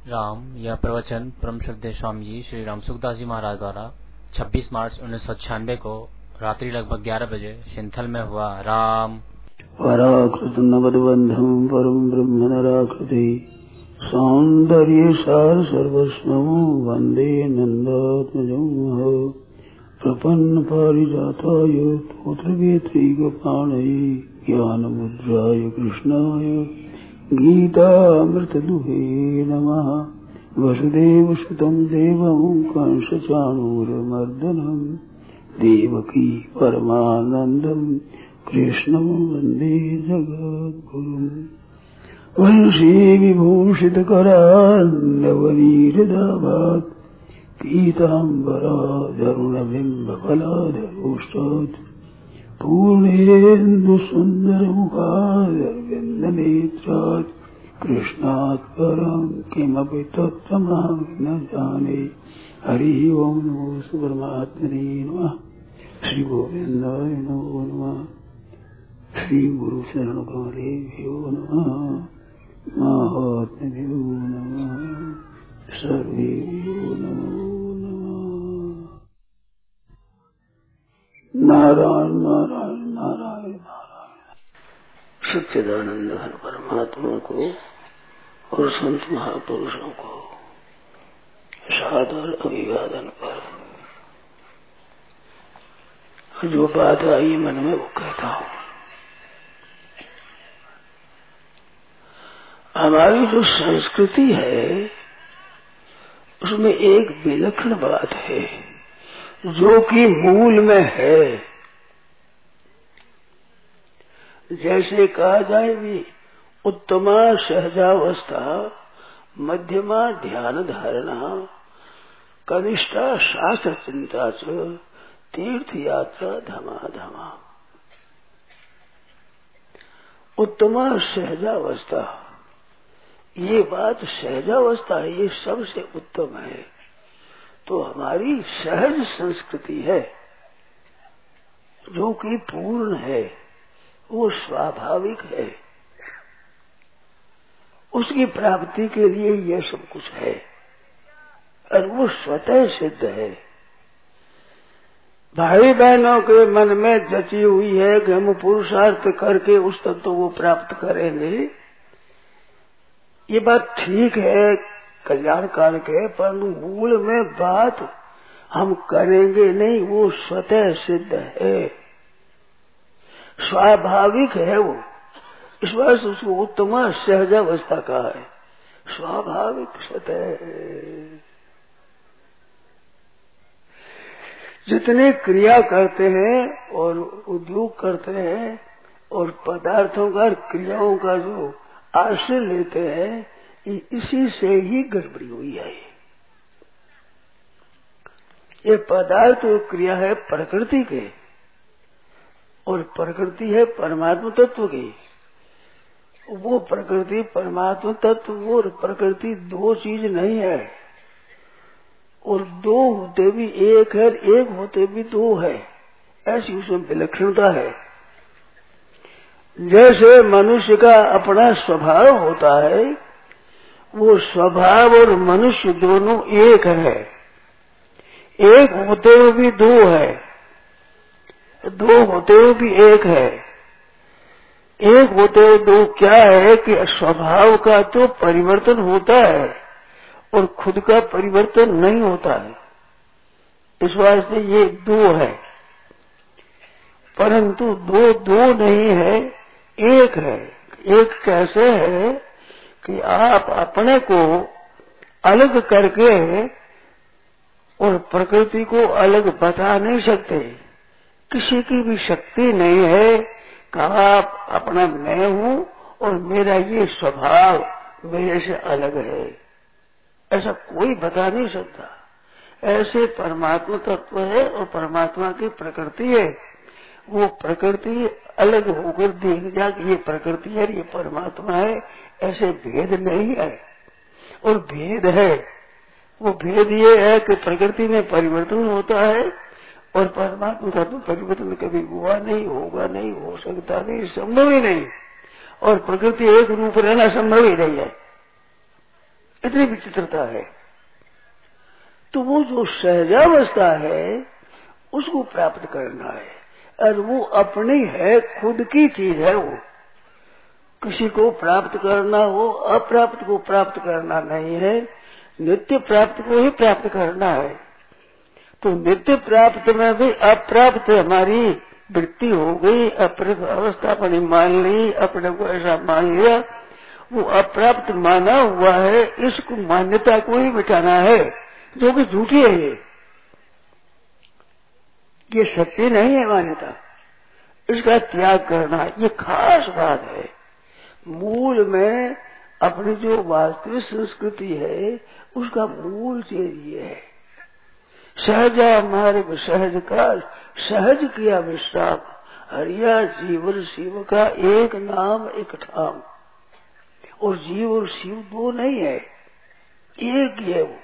राम यह प्रवचन परम श्रद्धेय स्वामी जी श्री राम सुखदास जी महाराज द्वारा 26 मार्च 1996 को रात्रि लगभग 11 बजे सिंथल में हुआ। राम पराकृत नवद्बंधम परम ब्रह्म नराकृति सौंदर्य सार सर्वस्वं वंदे नंदात्मजं प्रपन्न पारिजाताय तोत्रवेत्रैकपाणये ज्ञानमुद्राय कृष्णाय गीतामृतदुहे नमः। वसुदेवसुतं देवं कंसचाणूरमर्दनं देवकी परमानन्दं कृष्णं वन्दे जगद्गुरुम्। वंशी विभूषितकरान्नवनीरदाभात् पीताम्बराधरुणबिम्बफलाधरोष्टात् पूर्णेन्दुसुन्दरमुखादरविन्दनेत्रात् कृष्णात् परं किमपि तत्त्वमहं न जाने। हरिः ओं नमो परमात्मने नमः। श्री गोविन्दाय नमो नमः। श्री गुरु शरणकमलेभ्यो नमः। महात्म्यो नमः। सर्वेभ्यो नमो नमः। नारायण नारायण नारायण नारायण। सच्चिदानंद घन परमात्मा को और संत महापुरुषों को सादर अभिवादन पर जो बात आई मन में वो कहता हूँ। हमारी जो संस्कृति है उसमें एक विलक्षण बात है जो कि मूल में है। जैसे कहा जाए भी उत्तमा सहजावस्था, मध्यमा ध्यान धारणा, कनिष्ठा शास्त्र चिंता च, तीर्थ यात्रा धमा धमा। उत्तमा सहजावस्था, ये बात सहजावस्था है, ये सबसे उत्तम है। तो हमारी सहज संस्कृति है जो कि पूर्ण है, वो स्वाभाविक है, उसकी प्राप्ति के लिए यह सब कुछ है और वो स्वतः सिद्ध है। भाई बहनों के मन में जची हुई है कि हम पुरुषार्थ करके उस तत्व को प्राप्त करेंगे, ये बात ठीक है, कल्याणकारक है, पर मूल में बात हम करेंगे नहीं, वो स्वतः सिद्ध है, स्वाभाविक है वो। इस बात से उसको उत्तमा सहजावस्था कहा है, स्वाभाविक स्वतः। जितने क्रिया करते हैं और उद्योग करते हैं और पदार्थों का क्रियाओं का जो आश्रय लेते हैं, इसी से ही गड़बड़ी हुई है। ये पदार्थ और क्रिया है प्रकृति के और प्रकृति है परमात्मा तत्व की। वो प्रकृति परमात्मा तत्व और प्रकृति दो चीज नहीं है, और दो होते भी एक है, एक होते भी दो है, ऐसी उसमें विलक्षणता है। जैसे मनुष्य का अपना स्वभाव होता है, वो स्वभाव और मनुष्य दोनों एक है, एक होते हुए भी दो है, दो होते हुए भी एक है। एक होते हुए दो क्या है कि स्वभाव का तो परिवर्तन होता है और खुद का परिवर्तन नहीं होता है, इस वास्ते ये दो है। परंतु दो दो नहीं है, एक है। एक कैसे है कि आप अपने को अलग करके और प्रकृति को अलग बता नहीं सकते, किसी की भी शक्ति नहीं है कि आप अपना मैं हूँ और मेरा ये स्वभाव मेरे से अलग है, ऐसा कोई बता नहीं सकता। ऐसे परमात्मा तत्व है और परमात्मा की प्रकृति है, वो प्रकृति अलग होकर देख जा कि ये प्रकृति है, ये परमात्मा है, ऐसे भेद नहीं है। और भेद है, वो भेद ये है कि प्रकृति में परिवर्तन होता है और परमात्मा का तो परिवर्तन कभी हुआ नहीं, होगा नहीं, हो सकता नहीं, संभव ही नहीं। और प्रकृति एक रूप रहना संभव ही नहीं है, इतनी विचित्रता है। तो वो जो सहजावस्था है उसको प्राप्त करना है, और वो अपनी है, खुद की चीज है। वो किसी को प्राप्त करना हो, अप्राप्त को प्राप्त करना नहीं है, नित्य प्राप्त को ही प्राप्त करना है। तो नित्य प्राप्त में भी अप्राप्त हमारी वृत्ति हो गई, अप्राप्त अवस्था अपनी मान ली, अपने को ऐसा मान लिया, वो अप्राप्त माना हुआ है। इसको मान्यता को ही मिटाना है, जो कि झूठी है। ये सच्ची नहीं है मान्यता, इसका त्याग करना ये खास बात है। मूल में अपनी जो वास्तविक संस्कृति है उसका मूल चीज ये है, सहजा मार्ग सहज काल, सहज किया विश्राम, हरिया जीवन शिव का एक नाम एक ठाम। और जीव और शिव दो नहीं है, एक ही है वो।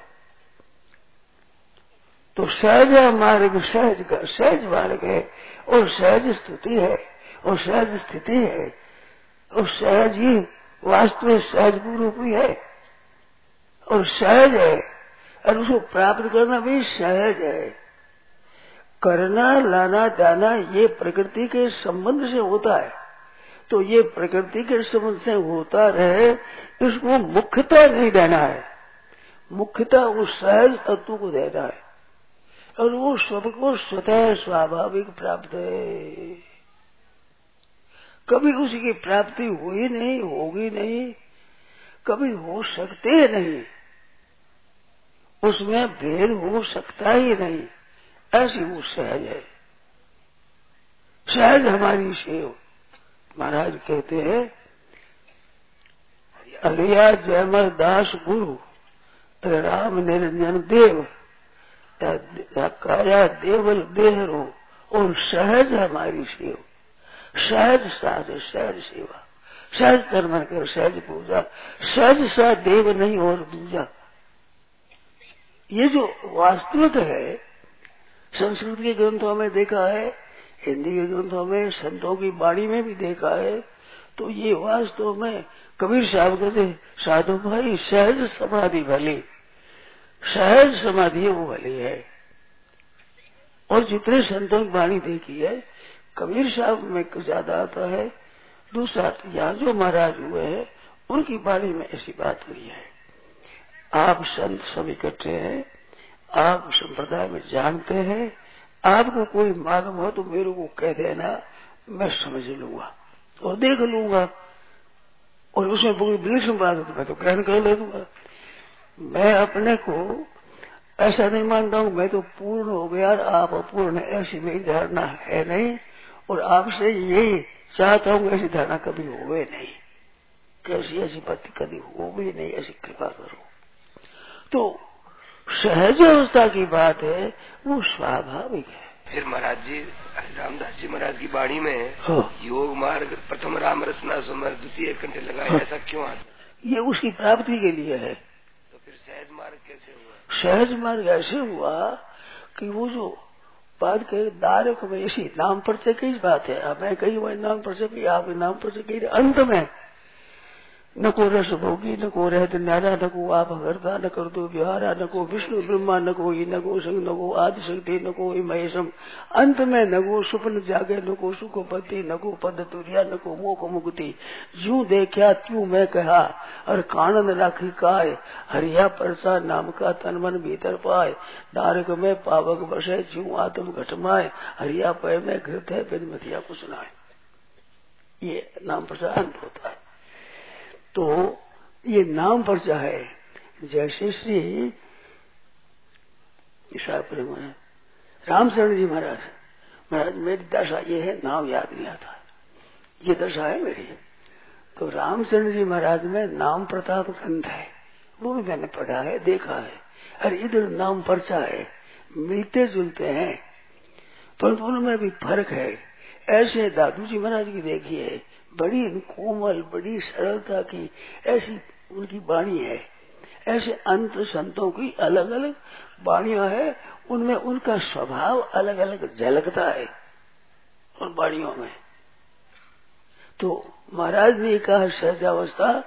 तो सहजा मार्ग सहज का सहज मार्ग है, और सहज स्तुति है, और सहज स्थिति है, और सहज ही वास्तविक सहज रूप ही है, और सहज है, और उसको प्राप्त करना भी सहज है। करना लाना जाना ये प्रकृति के संबंध से होता है, तो ये प्रकृति के संबंध से होता रहे, इसको मुख्यता नहीं देना है, मुख्यता उस सहज तत्व को देना है, और वो सबको स्वतः स्वाभाविक प्राप्त है। कभी उसकी प्राप्ति हुई नहीं, होगी नहीं, कभी हो सकते नहीं, उसमें भेद हो सकता ही नहीं, ऐसी वो सहज है। सहज हमारी सेव। महाराज कहते हैं, अलिया जयमल दास गुरु राम निरंजन देव काया देवल देहरो, और सहज हमारी सेव। सहज साध सहज सेवा, सहज कर्म कर सहज पूजा, सहज सा देव नहीं और दूजा। ये जो वास्तविक है, संस्कृत के ग्रंथों में देखा है, हिंदी के ग्रंथों में, संतों की वाणी में भी देखा है, तो ये वास्तव में कबीर साहब कहते, साधु भाई सहज समाधि भली, सहज समाधि वो भली है। और जितने संतों की वाणी देखी है, कबीर साहब में कुछ ज्यादा आता है। दूसरा, यहाँ जो महाराज हुए हैं उनकी वाणी में ऐसी बात हुई है। आप संत सब इकट्ठे हैं, आप संप्रदाय में जानते हैं, आपको कोई मालूम हो तो मेरे को कह देना, मैं समझ लूंगा और देख लूंगा, और उसमें पूरी विलक्षण बात हो तो मैं तो ग्रहण कर ले दूंगा। मैं अपने को ऐसा नहीं मानता हूँ मैं तो पूर्ण हो गया, आप अपूर्ण है, ऐसी मेरी धारणा है नहीं, और आपसे यही चाहता हूँ, ऐसी धारणा कभी होवे नहीं, कैसी ऐसी बात कभी हो भी नहीं, ऐसी कृपा करो। तो सहज अवस्था की बात है, वो स्वाभाविक है। फिर महाराज जी, रामदास जी महाराज की वाणी में योग मार्ग प्रथम राम रसना सुमर द्वितीय कंठे लगाए, ऐसा क्यों आता? ये उसकी प्राप्ति के लिए है। तो फिर सहज मार्ग कैसे हुआ? सहज मार्ग ऐसे हुआ कि वो जो बात कहे दारक में इसी नाम पर से कई बात है, मैं कही वही नाम पर से कही, आप नाम पर से कही, अंत में न को रस भोगी, न को रहत न्यारा, न को आप हरता, न कर दो व्यवहारा, न को विष्णु ब्रह्मा, न को ही, न को संग, न को आदि शक्ति, न को महेशम, अंत में न को सुपन जागे, न को सुख पति, न को पद तुरिया, न को मोख मुक्ति। जू देखा त्यों मैं कहा, और कानन राखी काय, हरिया परसा नाम का तन मन भीतर पाए, दारक में पावक बसे ज्यों आत्म घटमाए, हरिया पय में घृत है बिन मथिया को सुनाए। ये नाम प्रसा अंत होता है। तो ये नाम पर्चा है। जैसे श्री रामचरण जी महाराज मेरी दशा ये है, नाम याद नहीं आता, ये दशा है मेरी। तो रामचरण जी महाराज में नाम प्रताप ग्रंथ है, वो भी मैंने पढ़ा है, देखा है, और इधर नाम पर्चा है, मिलते जुलते हैं, परंतु उनमें भी फर्क है। ऐसे दादू जी महाराज की देखिए, बड़ी कोमल, बड़ी सरलता की ऐसी उनकी वाणी है। ऐसे अंत संतों की अलग अलग वाणियां है, उनमें उनका स्वभाव अलग अलग झलकता है उन वाणियों में। तो महाराज ने कहा सहजावस्था,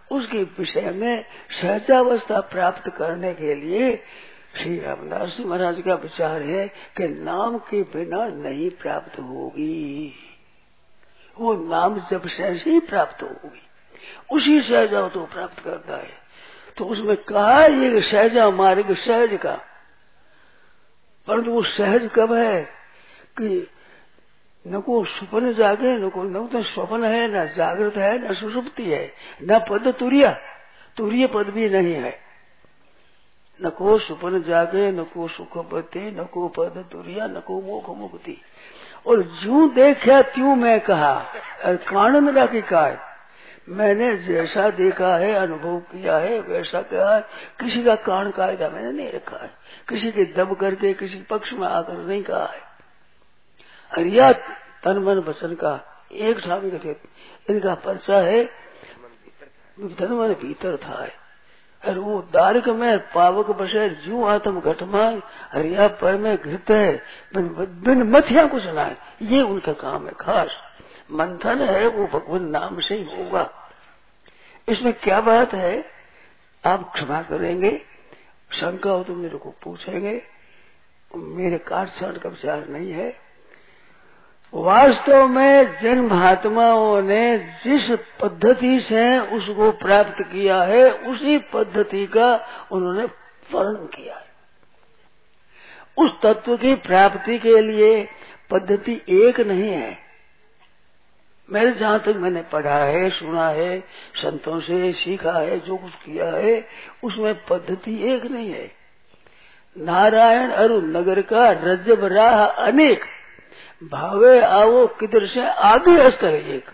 उसके विषय में सहजावस्था प्राप्त करने के लिए श्री रामदास जी महाराज का विचार है कि नाम के बिना नहीं प्राप्त होगी, वो नाम जब सहज ही प्राप्त होगी, उसी सहजा तो प्राप्त करता है। तो उसमें कहा ये सहजा मार्ग सहज का, परंतु वो सहज कब है कि न को स्वप्न जागे, न तो स्वप्न है, न जागृत है, न सुषुप्ति है, न पद तुर्य, तुर्य पद भी नहीं है। न को स्वप्न जागे, न को सुख पति, न को पद तुर्य, न को मोख मुक्ति। और ज्यों देखा त्यों मैं कहा, कारण मेरा की का है, मैंने जैसा देखा है अनुभव किया है वैसा कहा है, किसी का कारण कायदा मैंने नहीं रखा है, किसी के दब करके किसी पक्ष में आकर नहीं कहा है। अरिया तन मन वचन का एक स्वामी के इनका परिचय है, तन मन भीतर था है। और वो दारिक में पावक बसे ज्यों आत्म घटमा हरिया पर में घृत है, बिन मथिया कुछ ना है, ये उनका काम है। खास मंथन है वो भगवान नाम से ही होगा। इसमें क्या बात है आप क्षमा करेंगे, शंका हो तो मेरे को पूछेंगे, मेरे काटछाट का विचार नहीं है। वास्तव में जिन महात्माओं ने जिस पद्धति से उसको प्राप्त किया है उसी पद्धति का उन्होंने वर्णन किया है। उस तत्व की प्राप्ति के लिए पद्धति एक नहीं है। मैंने जहां तक मैंने पढ़ा है, सुना है, संतों से सीखा है, जो कुछ किया है उसमें पद्धति एक नहीं है। नारायण अरुण नगर का रजब राह अनेक, भावे आओ किधर से आगे अस्तर एक।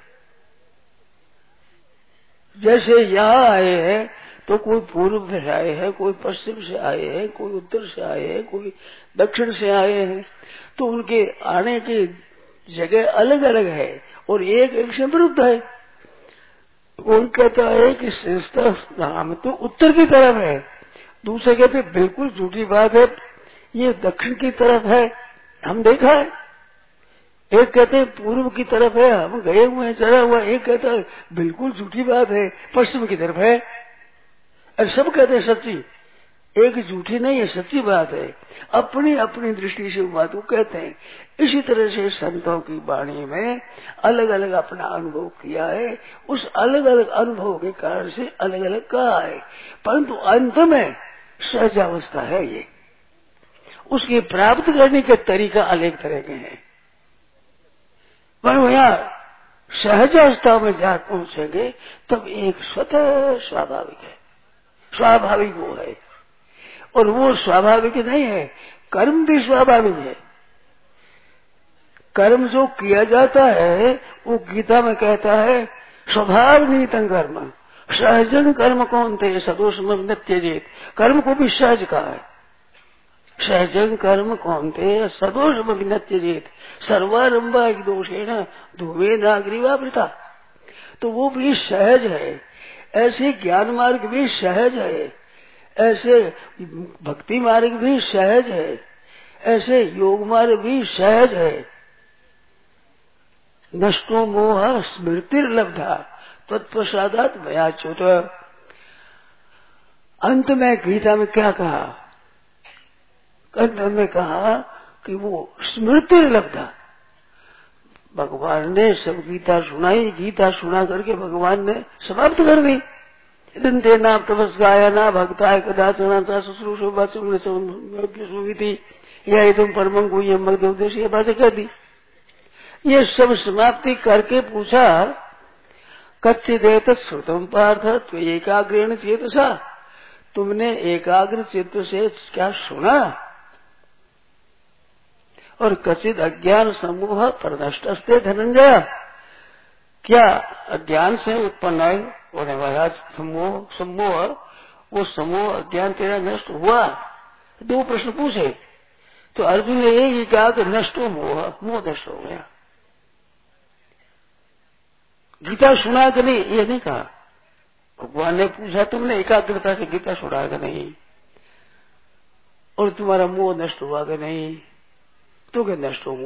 जैसे यहाँ आए हैं तो कोई पूर्व से आए हैं, कोई पश्चिम से आए हैं, कोई उत्तर से आए हैं, कोई दक्षिण से आए हैं, तो उनके आने की जगह अलग अलग है और एक एक से विरुद्ध है। कोई कहता है कि संस्था नाम तो उत्तर की तरफ है, दूसरे कहते बिल्कुल झूठी बात है, ये दक्षिण की तरफ है, हम देखा है। एक कहते हैं पूर्व की तरफ है, हम गए हुए हैं, चला हुआ। एक कहता है बिल्कुल झूठी बात है, पश्चिम की तरफ है। और सब कहते हैं सच्ची, एक झूठी नहीं है, सच्ची बात है। अपनी अपनी दृष्टि से बात को कहते हैं। इसी तरह से संतों की वाणी में अलग अलग अपना अनुभव किया है, उस अलग अलग अनुभव के कारण से अलग अलग कहा है, परंतु अंत में सहजावस्था है ये। उसकी प्राप्त करने के तरीका अलग तरह के हैं। पर यहाँ सहजावस्था में जा पहुंचेंगे तब एक स्वतः स्वाभाविक है, स्वाभाविक वो है। और वो स्वाभाविक नहीं है, कर्म भी स्वाभाविक है। कर्म जो किया जाता है वो गीता में कहता है स्वभाव नीतं कर्म सहजन कर्म कौन थे सदोष त्यजेत। कर्म को भी सहज कहा है। सहजन कर्म कौन थे सदोष त्यजेत सर्वारंभा दोषेण धूमे नाग्रीवावृता। तो वो भी सहज है। ऐसे ज्ञान मार्ग भी सहज है, ऐसे भक्ति मार्ग भी सहज है, ऐसे योग मार्ग भी सहज है। नष्टो मोह स्मृतिर्लब्धा तत्प्रसादात् मयाच्युत। अंत में गीता में क्या कहा? अंत में कहा कि वो स्मृतिर्लब्धा, भगवान ने सब गीता सुनाई, गीता सुना करके भगवान ने समाप्त कर दी। दंते ना तपस्काया ना भक्ताय कदाचना शुश्रूषो बाचुमिति यह तुम परमं गुह्यम मग्धोपदेश ये बातें कर दी। ये सब समाप्ति करके पूछा कच्चिदेत श्रुतम पार्थ तो एकाग्रेण चेतसा, तुमने एकाग्र चित्त से क्या सुना? और कचित अज्ञान समूह प्रनष्टस्ते धनंजय, क्या अज्ञान से उत्पन्न होने वाला समूह वो समूह अज्ञान तेरा नष्ट हुआ? दो प्रश्न पूछे तो अर्जुन ने यही कहा कि नष्ट हो मोह नष्ट हो गया। गीता सुना कि नहीं ये नहीं कहा। भगवान ने पूछा तुमने एकाग्रता से गीता सुना कि नहीं, और तुम्हारा मोह नष्ट हुआ कि नहीं? तो क्या नष्ट हो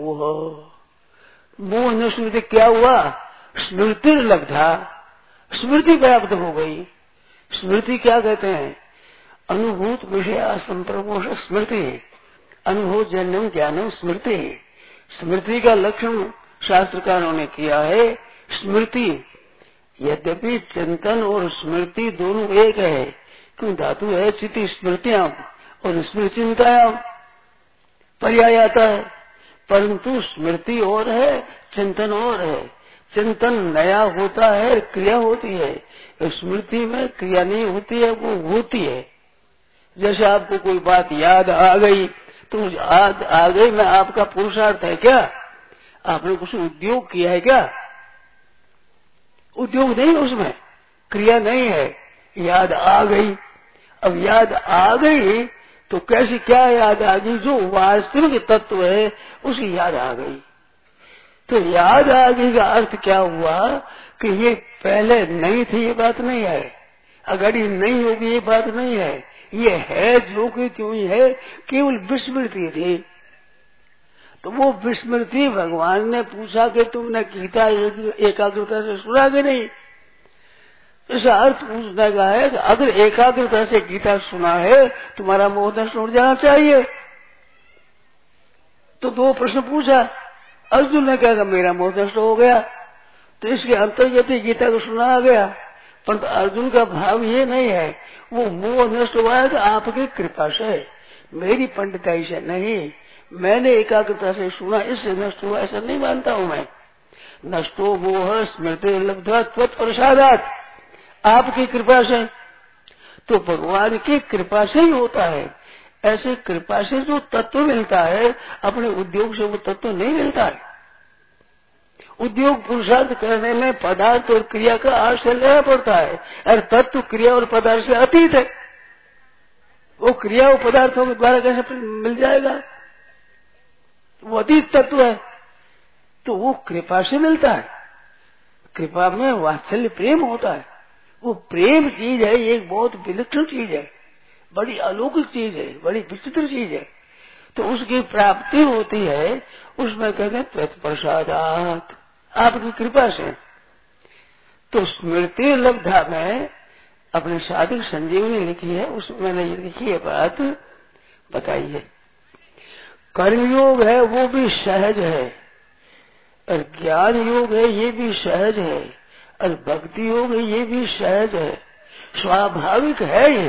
मोह नष्ट हुए क्या हुआ? स्मृति लब्धा, स्मृति प्राप्त हो गई। स्मृति क्या कहते हैं? अनुभूत विषय संप्रमोष स्मृति, अनुभूत जन्यम ज्ञानम स्मृति। स्मृति का लक्षण शास्त्रकारों ने किया है स्मृति। यद्यपि चिंतन और स्मृति दोनों एक है, क्यों धातु है चिति स्मृतियां और स्मृति चिंतायां, पर्याय आता है, परंतु स्मृति और है चिंतन और है। चिंतन नया होता है, क्रिया होती है, स्मृति में क्रिया नहीं होती है, वो होती है। जैसे आपको कोई बात याद आ गई तो याद आ गई में आपका पुरुषार्थ है क्या? आपने कुछ उद्योग किया है क्या? उद्योग नहीं, उसमें क्रिया नहीं है, याद आ गई। अब याद आ गई तो कैसी क्या याद आ गई? जो वास्तविक तत्व है उसकी याद आ गई। तो याद आ गई का अर्थ क्या हुआ कि ये पहले नहीं थी, ये बात नहीं है, अगर ये नहीं होगी ये बात नहीं है, ये है जो कि क्यों ही है, केवल विस्मृति थी। तो वो विस्मृति भगवान ने पूछा कि तुमने गीता एकाग्रता से सुना कि नहीं? इसका अर्थ पूछने का है कि अगर एकाग्रता से गीता सुना है तुम्हारा मोह नष्ट हो जाना चाहिए। तो दो प्रश्न पूछा, अर्जुन ने कहा मेरा मोह नष्ट हो गया, तो इसके अंतर्गत ही गीता को सुना गया। परंतु अर्जुन का भाव ये नहीं है, वो मोह नष्ट हुआ है तो आपकी कृपा से, मेरी पंडिताई से नहीं, मैंने एकाग्रता से सुना इससे नष्ट हुआ, ऐसा नहीं मानता हूं मैं। नष्टो मोह स्मृति लब्ध्वा त्वत्प्रसादात्, आपकी कृपा से। तो भगवान की कृपा से ही होता है। ऐसे कृपा से जो तत्व मिलता है, अपने उद्योग से वो तत्व नहीं मिलता है। उद्योग पुरुषार्थ करने में पदार्थ और क्रिया का आश्रय लेना पड़ता है, और तत्व क्रिया और पदार्थ से अतीत है। वो क्रिया और पदार्थों के द्वारा कैसे मिल जाएगा? वो अतीत तत्व है, तो वो कृपा से मिलता है। कृपा में वात्सल्य प्रेम होता है। वो प्रेम चीज है, एक बहुत विलक्षण चीज है, बड़ी अलौकिक चीज है, बड़ी विचित्र चीज है। तो उसकी प्राप्ति होती है, उसमें कहते हैं त्वत्प्रसादात्, आपकी कृपा से। तो स्मृति लब्धा में अपने साधक संजीवनी लिखी है, उसमें मैंने ये लिखी है बात बताई है। कर्मयोग है वो भी सहज है, और ज्ञान योग है ये भी सहज है, और भक्ति योग है ये भी सहज है, स्वाभाविक है ये,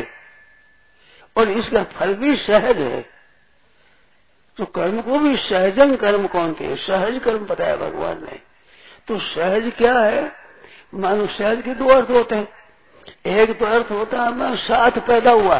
और इसका फल भी सहज है। तो कर्म को भी सहजन कर्म कौन थे? सहज कर्म बताया भगवान ने। तो सहज क्या है? मानो सहज के दो अर्थ होते हैं। एक तो अर्थ होता है मैं साथ पैदा हुआ,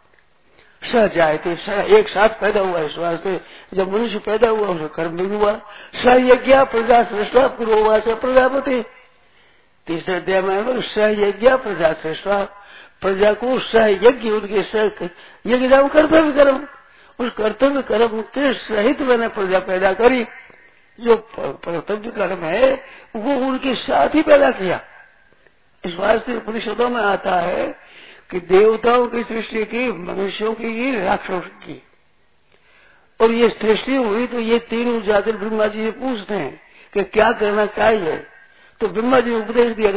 सहजायते, एक साथ पैदा हुआ। इस वास्ते जब मनुष्य पैदा हुआ उसे कर्म भी हुआ। सहयज्ञ प्रजा श्रेष्ठा पुरोवाच प्रजापति, तीसरे अध्याय में सहयज्ञ प्रजा श्रेष्ठा, प्रजा को सहयज्ञ, उनके सह यज्ञ कर्तव्य कर्म, उस कर्तव्य कर्म के सहित मैंने प्रजा पैदा करी। जो कर्तव्य कर्म है वो उनके साथ ही पैदा किया। इस वास्ते उपनिषदों में आता है कि देवताओं की सृष्टि की, मनुष्यों की, राक्षसों की, और ये सृष्टि हुई तो ये तीनों जाकर ब्रह्मा जी से पूछते हैं कि क्या करना चाहिए। तो ब्रह्मा जी ने उपदेश दिया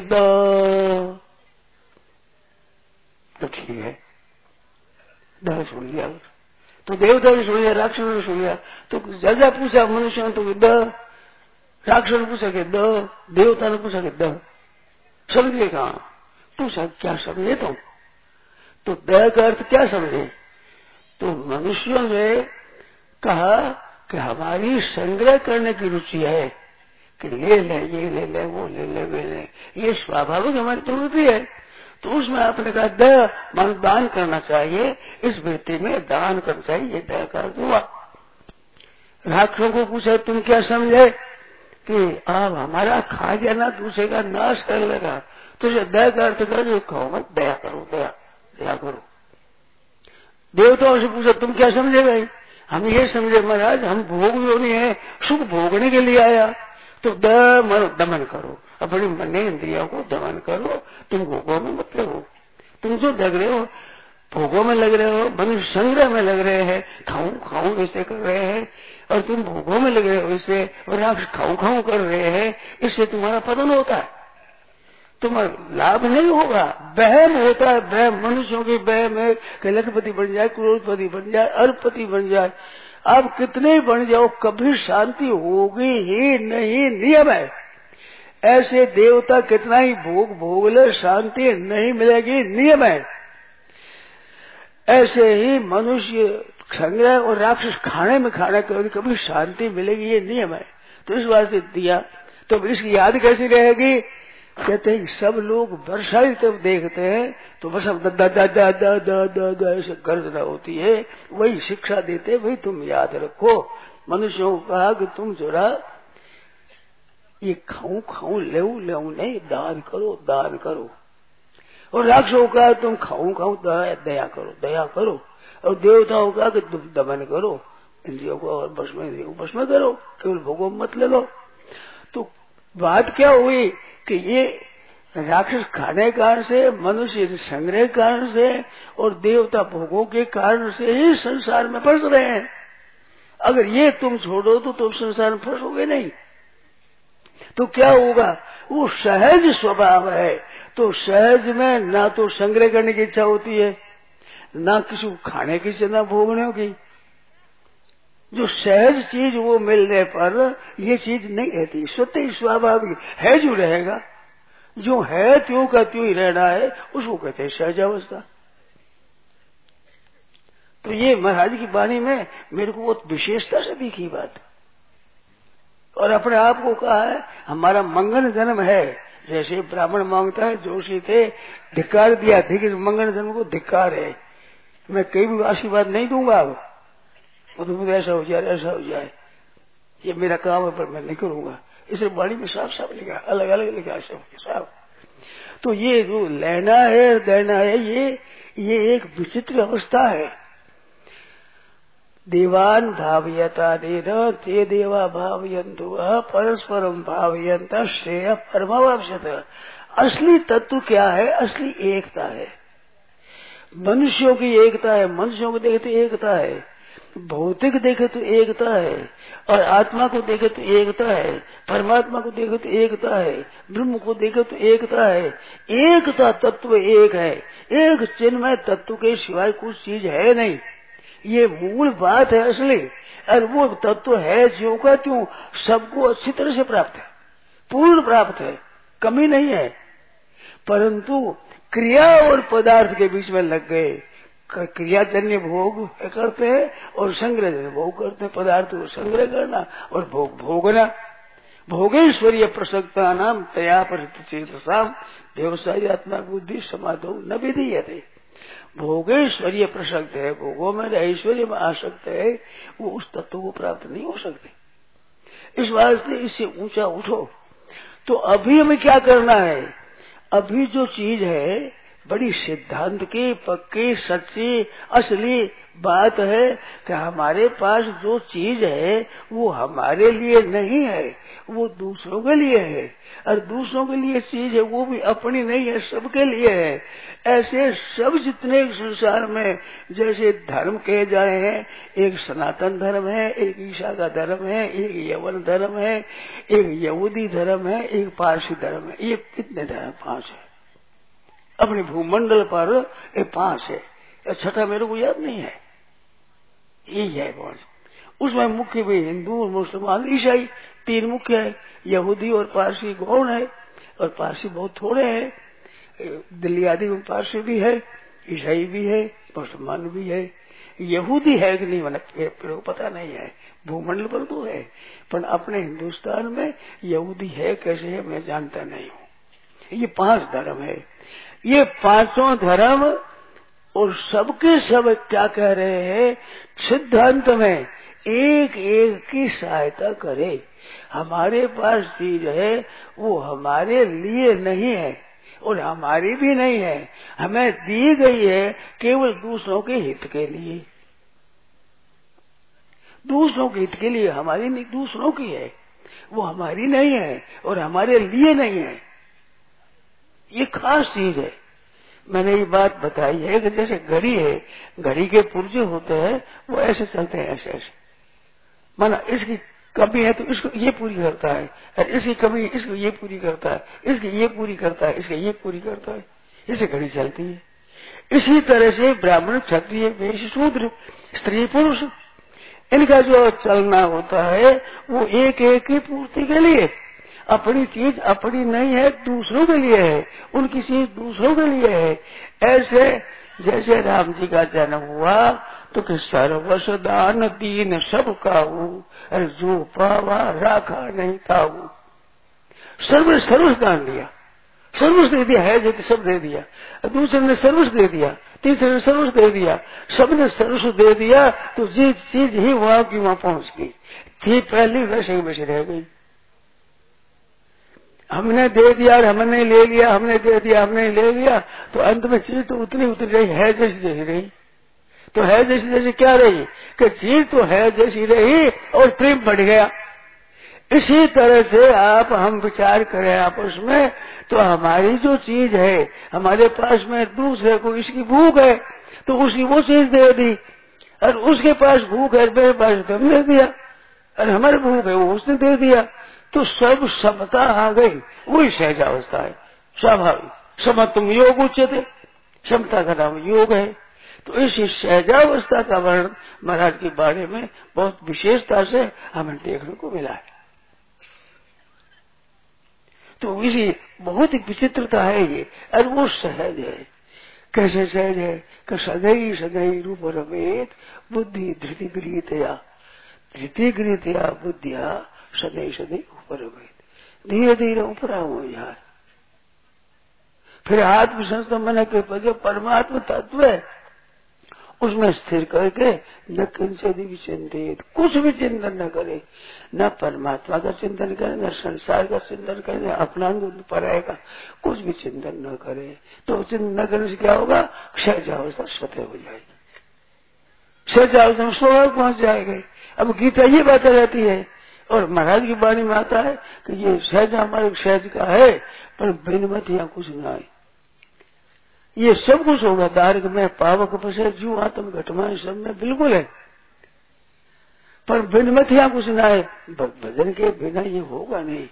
तो ठीक है, द सुन लिया। तो देवता ने सुन लिया, राक्षसों ने सुन लिया। तो जजा पूछा मनुष्य ने तो द, राक्षस ने पूछा कि द, देवता ने पूछा कि द, समझे कहा? पूछा क्या समझे तुम? तो द का अर्थ क्या समझे? तो मनुष्यों ने कहा कि हमारी संग्रह करने की रुचि है कि ले ले, ये ले ले, वो ले ले, वे ले, ये स्वाभाविक हमारी प्रवृत्ति है। तो उसमें आपने कहा द मान दान करना चाहिए, इस वृत्ति में दान करना चाहिए, द का अर्थ हुआ। राक्षसों को पूछा तुम क्या समझे कि आप हमारा खा जाना, दूसरे का नाश कर लेगा। तो दया का अर्थ कर जो कहो मत, दया करो, दया करो। देवताओं से पूछा तुम क्या समझे भाई? हम ये समझे महाराज हम भोग योनि है, सुख भोगने के लिए आया। तो दमन करो, अपनी मन इंद्रियों को दमन करो, तुम भोगों में मत लगो। तुम जो लग रहे हो भोगों में लग रहे हो, मनुष्य संग्रह में लग रहे हैं, खाऊं खाऊं ऐसे कर रहे हैं, और तुम भोगों में लग रहे हो इससे, और आप खाऊं खाऊं कर रहे हैं, इससे तुम्हारा पतन होता है। तुम्हें लाभ नहीं होगा। वहम होता है, वहम मनुष्यों की वहम है कि लखपति बन जाए, करोड़पति बन जाए, अरबपति बन जाए। आप कितने बन जाओ कभी शांति होगी ही नहीं, नियम है। ऐसे देवता कितना ही भोग भोग ले शांति नहीं मिलेगी, नियम है। ऐसे ही मनुष्य संग्रह और राक्षस खाने में खाना कभी शांति मिलेगी, ये नियम है। तो इस वास्ते दिया। तो इसकी याद कैसी रहेगी? कहते हैं सब लोग वर्षा जब देखते हैं तो बस अब दा दा दा दा दा दा दा ऐसे गर्जना होती है। वही शिक्षा देते, वही तुम याद रखो। मनुष्यों को कहा कि तुम जरा ये खाऊं खाऊं लेऊ लेऊ नहीं, दान करो दान करो। और राक्षसों का तुम खाऊं खाऊं दया करो दया करो। और देवताओं का कि तुम दमन करो, इंद्रियों को और बस में करो, केवल भोगों मत ले लो। तो बात क्या हुई कि ये राक्षस खाने कारण से, मनुष्य संग्रह कारण से और देवता भोगों के कारण से ही संसार में फंस रहे हैं। अगर ये तुम छोड़ो तो तुम संसार में फंसोगे नहीं। तो क्या होगा? वो सहज स्वभाव है। तो सहज में ना तो संग्रह करने की इच्छा होती है, ना किसी को खाने की इच्छा, ना भोगने की। जो सहज चीज वो मिलने पर ये चीज नहीं रहती, स्वतः ही स्वाभाविक है। जो रहेगा, जो है त्यों का त्यों ही रहना है, उसको कहते हैं सहज अवस्था। तो ये महाराज की वाणी में मेरे को बहुत विशेषता से दिखी बात। और अपने आप को कहा है हमारा मंगल जन्म है। जैसे ब्राह्मण मांगता है, जोशी थे धिक्कार दिया, ठीक है, मंगल जन्म को धिक्कार है। मैं कहीं भी आशीर्वाद नहीं दूंगा, अब तो ऐसा हो जाए ऐसा हो जाए, ये मेरा काम है पर मैं नहीं करूंगा। इसे वाणी में साफ साफ लिखा, अलग अलग लिखा साफ। तो ये जो लेना है देना है, ये एक विचित्र अवस्था है। देवान भावयता देना ते देवा भावयन्तु परस्परम भावयंत श्रेय परमावश्यत। असली तत्व क्या है? असली एकता है। मनुष्यों की एकता है, मनुष्यों को देखे तो एकता है, भौतिक देखे तो एकता है, और आत्मा को देखे तो एकता है, परमात्मा को देखे तो एकता है, ब्रह्म को देखे तो एकता है। एकता तत्व एक है, एक चिन्मय तत्व के सिवाय कुछ चीज है नहीं। ये मूल बात है असली। और वो तत्व है ज्यों का त्यों सबको अच्छी तरह से प्राप्त है, पूर्ण प्राप्त है, कमी नहीं है। परंतु क्रिया और पदार्थ के बीच में लग गए। क्रियाजन्य भोग करते हैं और संग्रह भोग करते हैं। पदार्थ को संग्रह करना और भोग भोगना। भोगेश्वरीय प्रसक्ता नाम तया परिचेतसाम व्यवसायी आत्मा बुद्धि समाधो न विधीयते। भोगेश्वरीय प्रसक्त है, भोगों में ऐश्वर्य में आसक्त है, वो उस तत्व को प्राप्त नहीं हो सकते। इस वास्ते इससे ऊंचा उठो। तो अभी हमें क्या करना है? अभी जो चीज है बड़ी सिद्धांत की पक्की सच्ची असली बात है कि हमारे पास जो चीज है वो हमारे लिए नहीं है, वो दूसरों के लिए है। और दूसरों के लिए चीज है वो भी अपनी नहीं है, सबके लिए है। ऐसे सब जितने संसार में जैसे धर्म कहे जाए हैं, एक सनातन धर्म है, एक ईसा का धर्म है, एक यवन धर्म है, एक यहूदी धर्म है, एक पारसी धर्म है। ये कितने धर्म? 5 है अपने भूमंडल पर। ये 5 है, छठा मेरे को याद नहीं है। यही है 5। उसमें मुख्य भी हिंदू, मुसलमान, ईसाई 3 मुख्य है। यहूदी और पारसी गौण है, और पारसी बहुत थोड़े हैं। दिल्ली आदि में पारसी भी है, ईसाई भी है, मुसलमान भी है। यहूदी है कि नहीं मेरे को पता नहीं है, भूमंडल पर तो है, पर अपने हिंदुस्तान में यहूदी है कैसे है मैं जानता नहीं हूँ। ये 5 धर्म है। ये 5 धर्म और सबके सब क्या कह रहे हैं? सिद्धांत में एक एक की सहायता करे। हमारे पास चीज है वो हमारे लिए नहीं है और हमारी भी नहीं है, हमें दी गई है केवल दूसरों के हित के लिए। दूसरों के हित के लिए, हमारी नहीं, दूसरों की है, वो हमारी नहीं है और हमारे लिए नहीं है। ये खास चीज है। मैंने ये बात बताई है कि जैसे घड़ी है, घड़ी के पुर्जे होते हैं वो ऐसे चलते हैं, ऐसे ऐसे, माना इसकी कमी है तो इसको ये पूरी करता है, और इसकी कमी इसको ये पूरी करता है, इसकी ये पूरी करता है, इसकी ये पूरी करता है, इसे घड़ी चलती है। इसी तरह से ब्राह्मण, क्षत्रिय, वैश्य, शूद्र, स्त्री, पुरुष, इनका जो चलना होता है वो एक एक की पूर्ति के लिए। अपनी चीज अपनी नहीं है, दूसरों के लिए है, उनकी चीज दूसरों के लिए है। ऐसे जैसे राम जी का जन्म हुआ तो कि सर्वस दान दीन सब काहू, अरे जो पावा राखा नहीं ताऊ। सर्वस दान दिया, सर्वस दे दिया, है जो सब दे दिया। दूसरे ने सर्वस दे दिया, तीसरे ने सर्वस दे दिया, सबने सर्वस दे दिया तो जिस चीज ही वहां की वहां पहुंच गई थी, पहली वैसे ही वैसे रह गई। हमने दे दिया और हमने ले लिया, हमने दे दिया हमने ले लिया, तो अंत में चीज तो उतनी रही, है जैसी जैसी रही। तो है जैसी जैसी क्या रही कि चीज तो है जैसी रही और प्रेम बढ़ गया। इसी तरह से आप हम विचार करें आपस में, तो हमारी जो चीज है हमारे पास में, दूसरे को इसकी भूख है तो उसकी वो चीज दे दी, और उसके पास भूख है मेरे पास तो हमने दिया, और हमारे भूख है वो उसने दे दिया, तो सब समता आ गई। वही सहजावस्था है, स्वाभाविक। समत्वम योग उच्चते, समता का नाम योग है। तो इस सहजावस्था का वर्णन महाराज के बारे में बहुत विशेषता से हमें देखने को मिला है। तो इसी बहुत ही विचित्रता है ये, और वो सहज है। कैसे सहज है कि सदैव सदैव रूप रमेत बुद्धि धृति गृहीतया, धृति गृहीतया बुद्धिया सदैव सदैव ऊपर रमेत, धीरे धीरे ऊपर हो जाए। फिर आत्मसंस्थान मन के जो परमात्मा तत्व है उसमें स्थिर करके न किंचित भी चिंतित, कुछ भी चिंतन न करे, न परमात्मा का चिंतन करे, न संसार का चिंतन करे, न अपना पराये का कुछ भी चिंतन न करे। तो चिंतन न करने से क्या होगा? सहजावस्था स्वतः हो जाएगी, सहजावस्था में स्वभाव पहुंच जाएंगे। अब गीता ये बातें रहती है और महाराज की वाणी में आता है कि ये सहज हमारे सहज का है, पर भिन्नमत यहाँ कुछ न आए। ये सब कुछ होगा, दार्ग में पावक पसे जीव आत्म घटमाएं सब में बिल्कुल है, पर भिन्नमत यहाँ कुछ ना है। भजन के बिना ये होगा नहीं।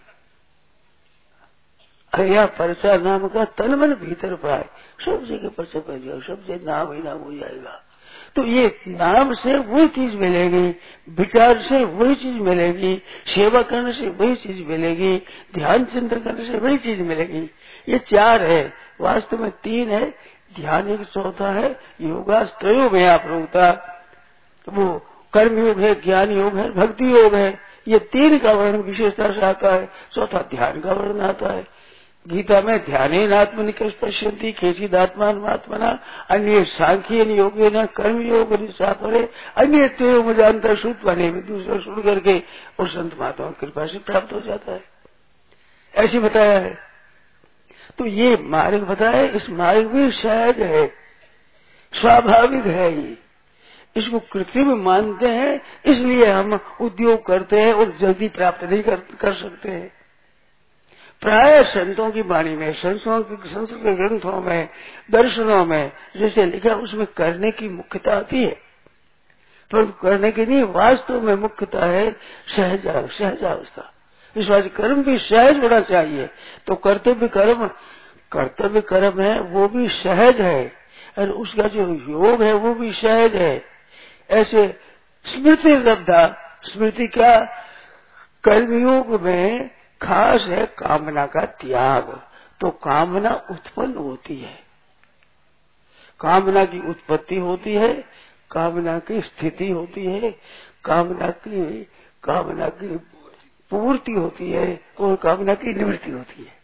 अया परचा नाम का तन मन भीतर पाए, सब जगह परचा पड़ जाओ, सब जगह नाम ही नाम हो जाएगा। तो ये नाम से वही चीज मिलेगी, विचार से वही चीज मिलेगी, सेवा करने से वही चीज मिलेगी, ध्यान चिंतन करने से वही चीज मिलेगी। ये चार है, वास्तव में तीन है। ध्यान एक चौथा है, योगास्त्रयोग है आप लोग का, वो कर्म योग है, ज्ञान योग है, भक्ति योग है। ये तीन का वर्णन विशेषता से आता है, चौथा ध्यान का वर्णन आता है। गीता में ध्यान आत्मनि पश्यंती केचिद आत्मात्मना अन्य सांख्य योगे न कर्म योग निशापरे अन्य तेव जानता श्रुत बने में दूसरा सुन करके और संत महात्मा की कृपा से प्राप्त हो जाता है, ऐसे बताया है। तो ये मार्ग बताया, इस मार्ग भी सहज है, स्वाभाविक है। ये इसको कृत्रिम मानते हैं, इसलिए हम उद्योग करते हैं और जल्दी प्राप्त नहीं कर सकते हैं। प्राय संतों की वाणी में, संस्कृत के ग्रंथों में, दर्शनों में जैसे लिखा उसमें करने की मुख्यता आती है, पर करने की नहीं, वास्तव में मुख्यता है सहजावस्था। इस बात कर्म भी सहज होना चाहिए। तो कर्तव्य कर्म है वो भी सहज है, और उसका जो योग है वो भी सहज है। ऐसे स्मृति लब्धा, स्मृति का कर्मयोग में खास है कामना का त्याग। तो कामना उत्पन्न होती है, कामना की उत्पत्ति होती है, कामना की स्थिति होती है, कामना की पूर्ति होती है और कामना की निवृत्ति होती है।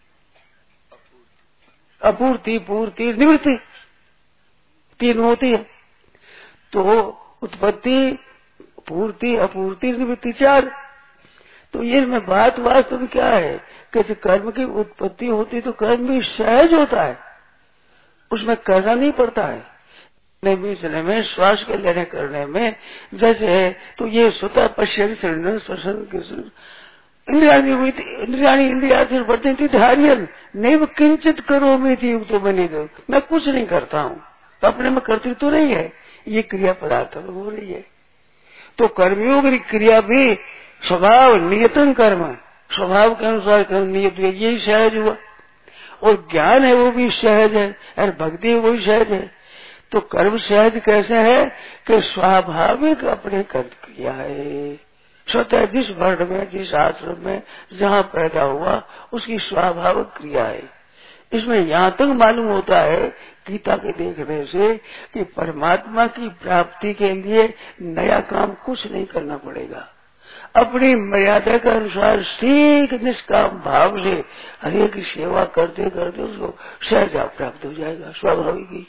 अपूर्ति, पूर्ति, निवृत्ति तीन होती है। तो उत्पत्ति, पूर्ति, अपूर्ति, निवृत्ति चार। तो ये में बात वास्तव में क्या है कि कर्म की उत्पत्ति होती तो कर्म भी सहज होता है, उसमें करना नहीं पड़ता है। बीचने में श्वास के लेने करने में जैसे है, तो ये स्वतः पश्चिम शरण श्वसन इंद्रियाणी हुई थी, इंद्रिया से बढ़ती थी धारियन नहीं वो किंचित करो में थी तो बनी दो, मैं कुछ नहीं करता हूँ, अपने में करती तो नहीं है, ये क्रिया पदार्थ हो रही है। तो कर्मयोग की क्रिया भी स्वभाव नियतन कर्म, स्वभाव के अनुसार कर्म नियत हुआ, यही सहज हुआ। और ज्ञान है वो भी सहज है, और भक्ति है वो भी सहज है। तो कर्म सहज कैसे है कि स्वाभाविक अपने कर्म किया है, स्वतः जिस वर्ण में, जिस आश्रम में जहाँ पैदा हुआ उसकी स्वाभाविक क्रिया है। इसमें यहाँ तक मालूम होता है गीता के देखने से कि परमात्मा की प्राप्ति के लिए नया काम कुछ नहीं करना पड़ेगा। अपनी मर्यादा के अनुसार ठीक निष्काम भाव से हरे की सेवा करते करते उसको सहज प्राप्त हो जाएगा, स्वाभाविक ही।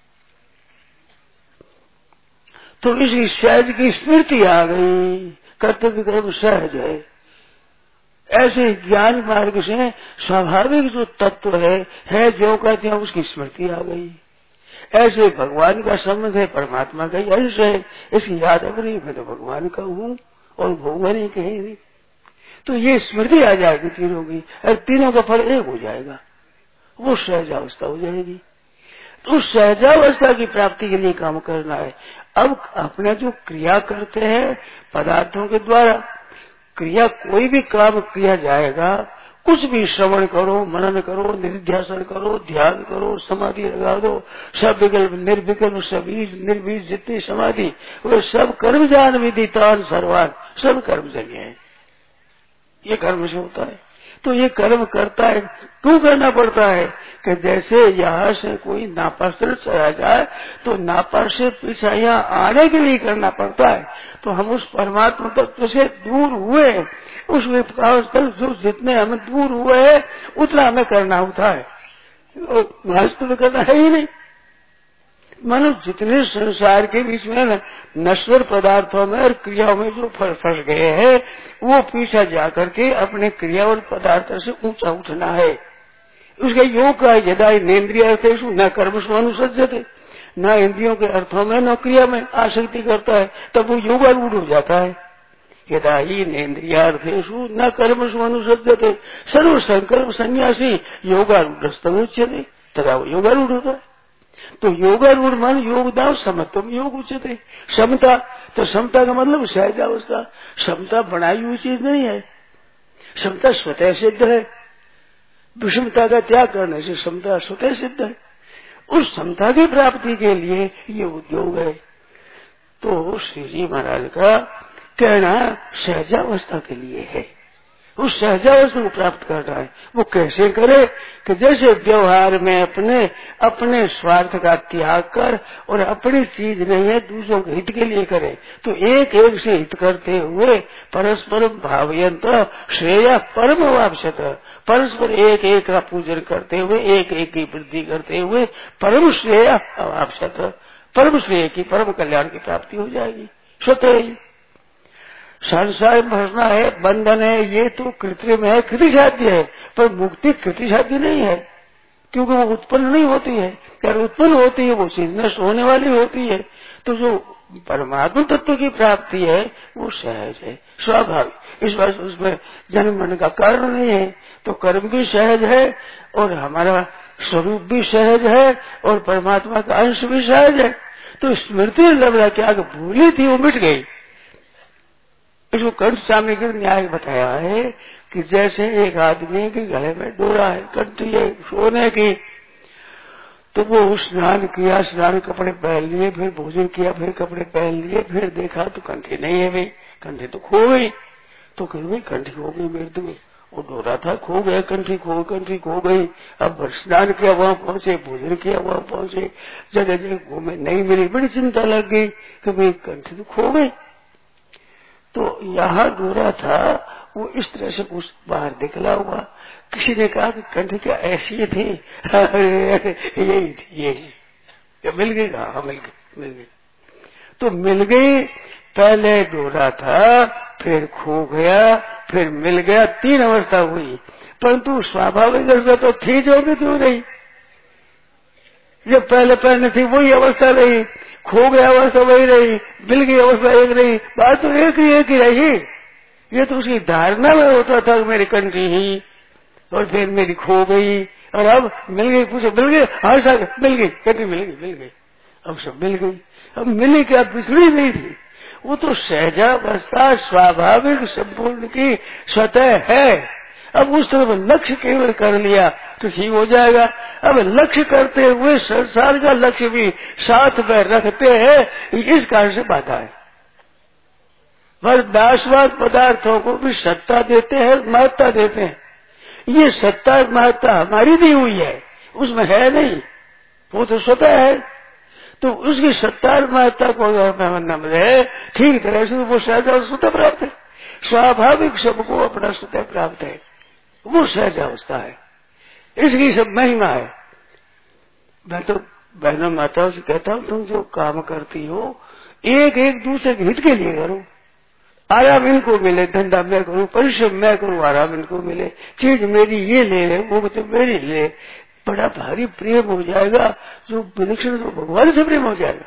तो इसी सहज की स्मृति आ गई, कर्तव्य कर्म सहज है। ऐसे ज्ञान मार्ग से स्वाभाविक जो तत्व है जो कहते हैं उसकी स्मृति आ गई। ऐसे भगवान का संबंध है, परमात्मा का ही अंश है, इसकी याद अब नहीं, मैं तो भगवान का हूँ और होगा नहीं कहीं नहीं। तो ये स्मृति आ जाएगी तीनों की, और तीनों का फल एक हो जाएगा, वो सहजावस्था हो जाएगी। तो सहजावस्था की प्राप्ति के लिए काम करना है। अब अपने जो क्रिया करते हैं पदार्थों के द्वारा, क्रिया कोई भी काम किया जाएगा, कुछ भी श्रवण करो, मनन करो, निधिध्यासन करो, ध्यान करो, समाधि लगा दो, सब विकल्प निर्विकल्प सबीज निर्बीज जितनी समाधि, वो सब कर्म जान विदितान सर्वान, सब कर्मजन्य है। ये कर्म से होता है। तो ये कर्म करता है, क्यों करना पड़ता है कि जैसे यहाँ से कोई नापात्र चला जाए तो नापा से पीछा यहाँ आने के लिए करना पड़ता है। तो हम उस परमात्मा तत्व से दूर हुए, उस विकास तक जो जितने हम दूर हुए हैं उतना हमें करना होता है, वास्तव में करना है ही नहीं। मानो जितने संसार के बीच में नश्वर पदार्थों में और क्रियाओं में जो फंस गए हैं वो पीछा जाकर के अपने क्रिया और पदार्थ से ऊंचा उठना है। उसका योग का यदा नेन्द्रिय अर्थेषु न कर्मसु अनुसज्जते, न इंद्रियों के अर्थों में न क्रिया में आसक्ति करता है, तब वो योगारूढ़ हो जाता है। यदा ही नेन्द्रियार्थेषु न कर्मसु अनुसज्जते सर्व संकल्प सन्यासी योगारूढ़ तथा वो योगारूढ़ होता है। तो योगारूढ़ मान योगदान समत्वम योग उच्यते, समता। तो समता का मतलब सहजावस्था। समता बनाई हुई चीज नहीं है, समता स्वतः सिद्ध है। विषमता का त्याग करने से समता स्वतः सिद्ध है। उस समता की प्राप्ति के लिए ये उद्योग है। तो श्री जी महाराज का कहना सहजावस्था के लिए है, उस सहजावस्था को प्राप्त करना है। वो कैसे करे कि जैसे व्यवहार में अपने स्वार्थ का त्याग कर और अपनी चीज नहीं है दूसरों के हित के लिए करे, तो एक एक से हित करते हुए परस्पर भावयंत श्रेय परम वापसत, परस्पर एक एक का पूजन करते हुए एक एक की वृद्धि करते हुए परम श्रेय वापसत, परम श्रेय की परम कल्याण की प्राप्ति हो जाएगी स्वतः ही। संसार में फंसना है, बंधन है, ये तो कृत्रिम है, कृतिसाध्य है, पर मुक्ति कृतिसाध्य नहीं है, क्योंकि वो उत्पन्न नहीं होती है। अगर उत्पन्न होती है वो चीज नष्ट होने वाली होती है। तो जो परमात्मा तत्व की प्राप्ति है वो सहज है, स्वाभाविक। इस बार उसमें जन्म मरण का कारण नहीं है। तो कर्म भी सहज है और हमारा स्वरूप भी सहज है और परमात्मा का अंश भी सहज है। तो स्मृति लगा क्या भूली थी वो मिट गई। इसको कंठ स्वामी के न्याय बताया है कि जैसे एक आदमी के गले में डोरा है, कंठी है सोने की, तो वो स्नान किया, स्नान कपड़े पहन लिए, फिर भोजन किया, फिर कपड़े पहन लिए, फिर देखा तो कंठी नहीं है भाई, कंठी तो खो गई। तो कहीं भाई कंठी खो गई मेरे तो, वो डोरा था खो गया, कंठी खो गई। अब स्नान किया वहां पहुंचे, भोजन किया वहां पहुंचे, जगह जगह घूमे, नहीं मिली, बड़ी चिंता लग गई कि भाई कंठी तो खो गई। तो यहाँ डोरा था वो इस तरह से कुछ बाहर निकला हुआ। किसी ने कहा कि कंठी क्या ऐसी थी? यही थी, यही मिल गई। हाँ मिल गई। तो मिल गई, पहले डोरा था, फिर खो गया, फिर मिल गया, 3 अवस्था हुई। परंतु स्वाभाविक अवस्था तो थी जो भी क्यों रही, जब पहले थी वही अवस्था रही, खो गया अवस्था वही रही, मिल गई अवस्था एक रही, बात तो एक ही रही। ये तो उसकी धारणा में होता था मेरी कंठी ही, और फिर मेरी खो गई, और अब मिल गई। पूछो मिल गई? हाँ साहब मिल गई, कंठी मिल गई। अब सब मिल गई। अब मिली क्या, बिछड़ी नहीं थी, वो तो सहजावस्था स्वाभाविक संपूर्ण की स्वतः है। अब उस तरफ लक्ष्य केवल कर लिया तो ठीक हो जाएगा। अब लक्ष्य करते हुए संसार का लक्ष्य भी साथ में रखते हैं, इस कारण से बाधा है। पर नाशवान पदार्थों को भी सत्ता देते हैं, महत्ता देते हैं। ये सत्ता महत्ता हमारी दी हुई है, उसमें है नहीं, वो तो स्वतः है। तो उसकी सत्ता महत्ता को न है ठीक तरह से वो सहजा स्वतः प्राप्त है। स्वाभाविक सबको अपना स्वतः प्राप्त है, वो सहजावस्था है। इसकी सब महिमा है। मैं तो बहनों माताओं से कहता हूँ, तुम जो काम करती हो एक एक दूसरे के हित के लिए करो। आराम इनको मिले, धंधा मैं करूँ, परिश्रम मैं करूँ, आराम इनको मिले। चीज मेरी ये ले ले, वो तो मेरी ले, बड़ा भारी प्रेम हो जाएगा। जो विलक्षण तो भगवान से प्रेम हो जाएगा।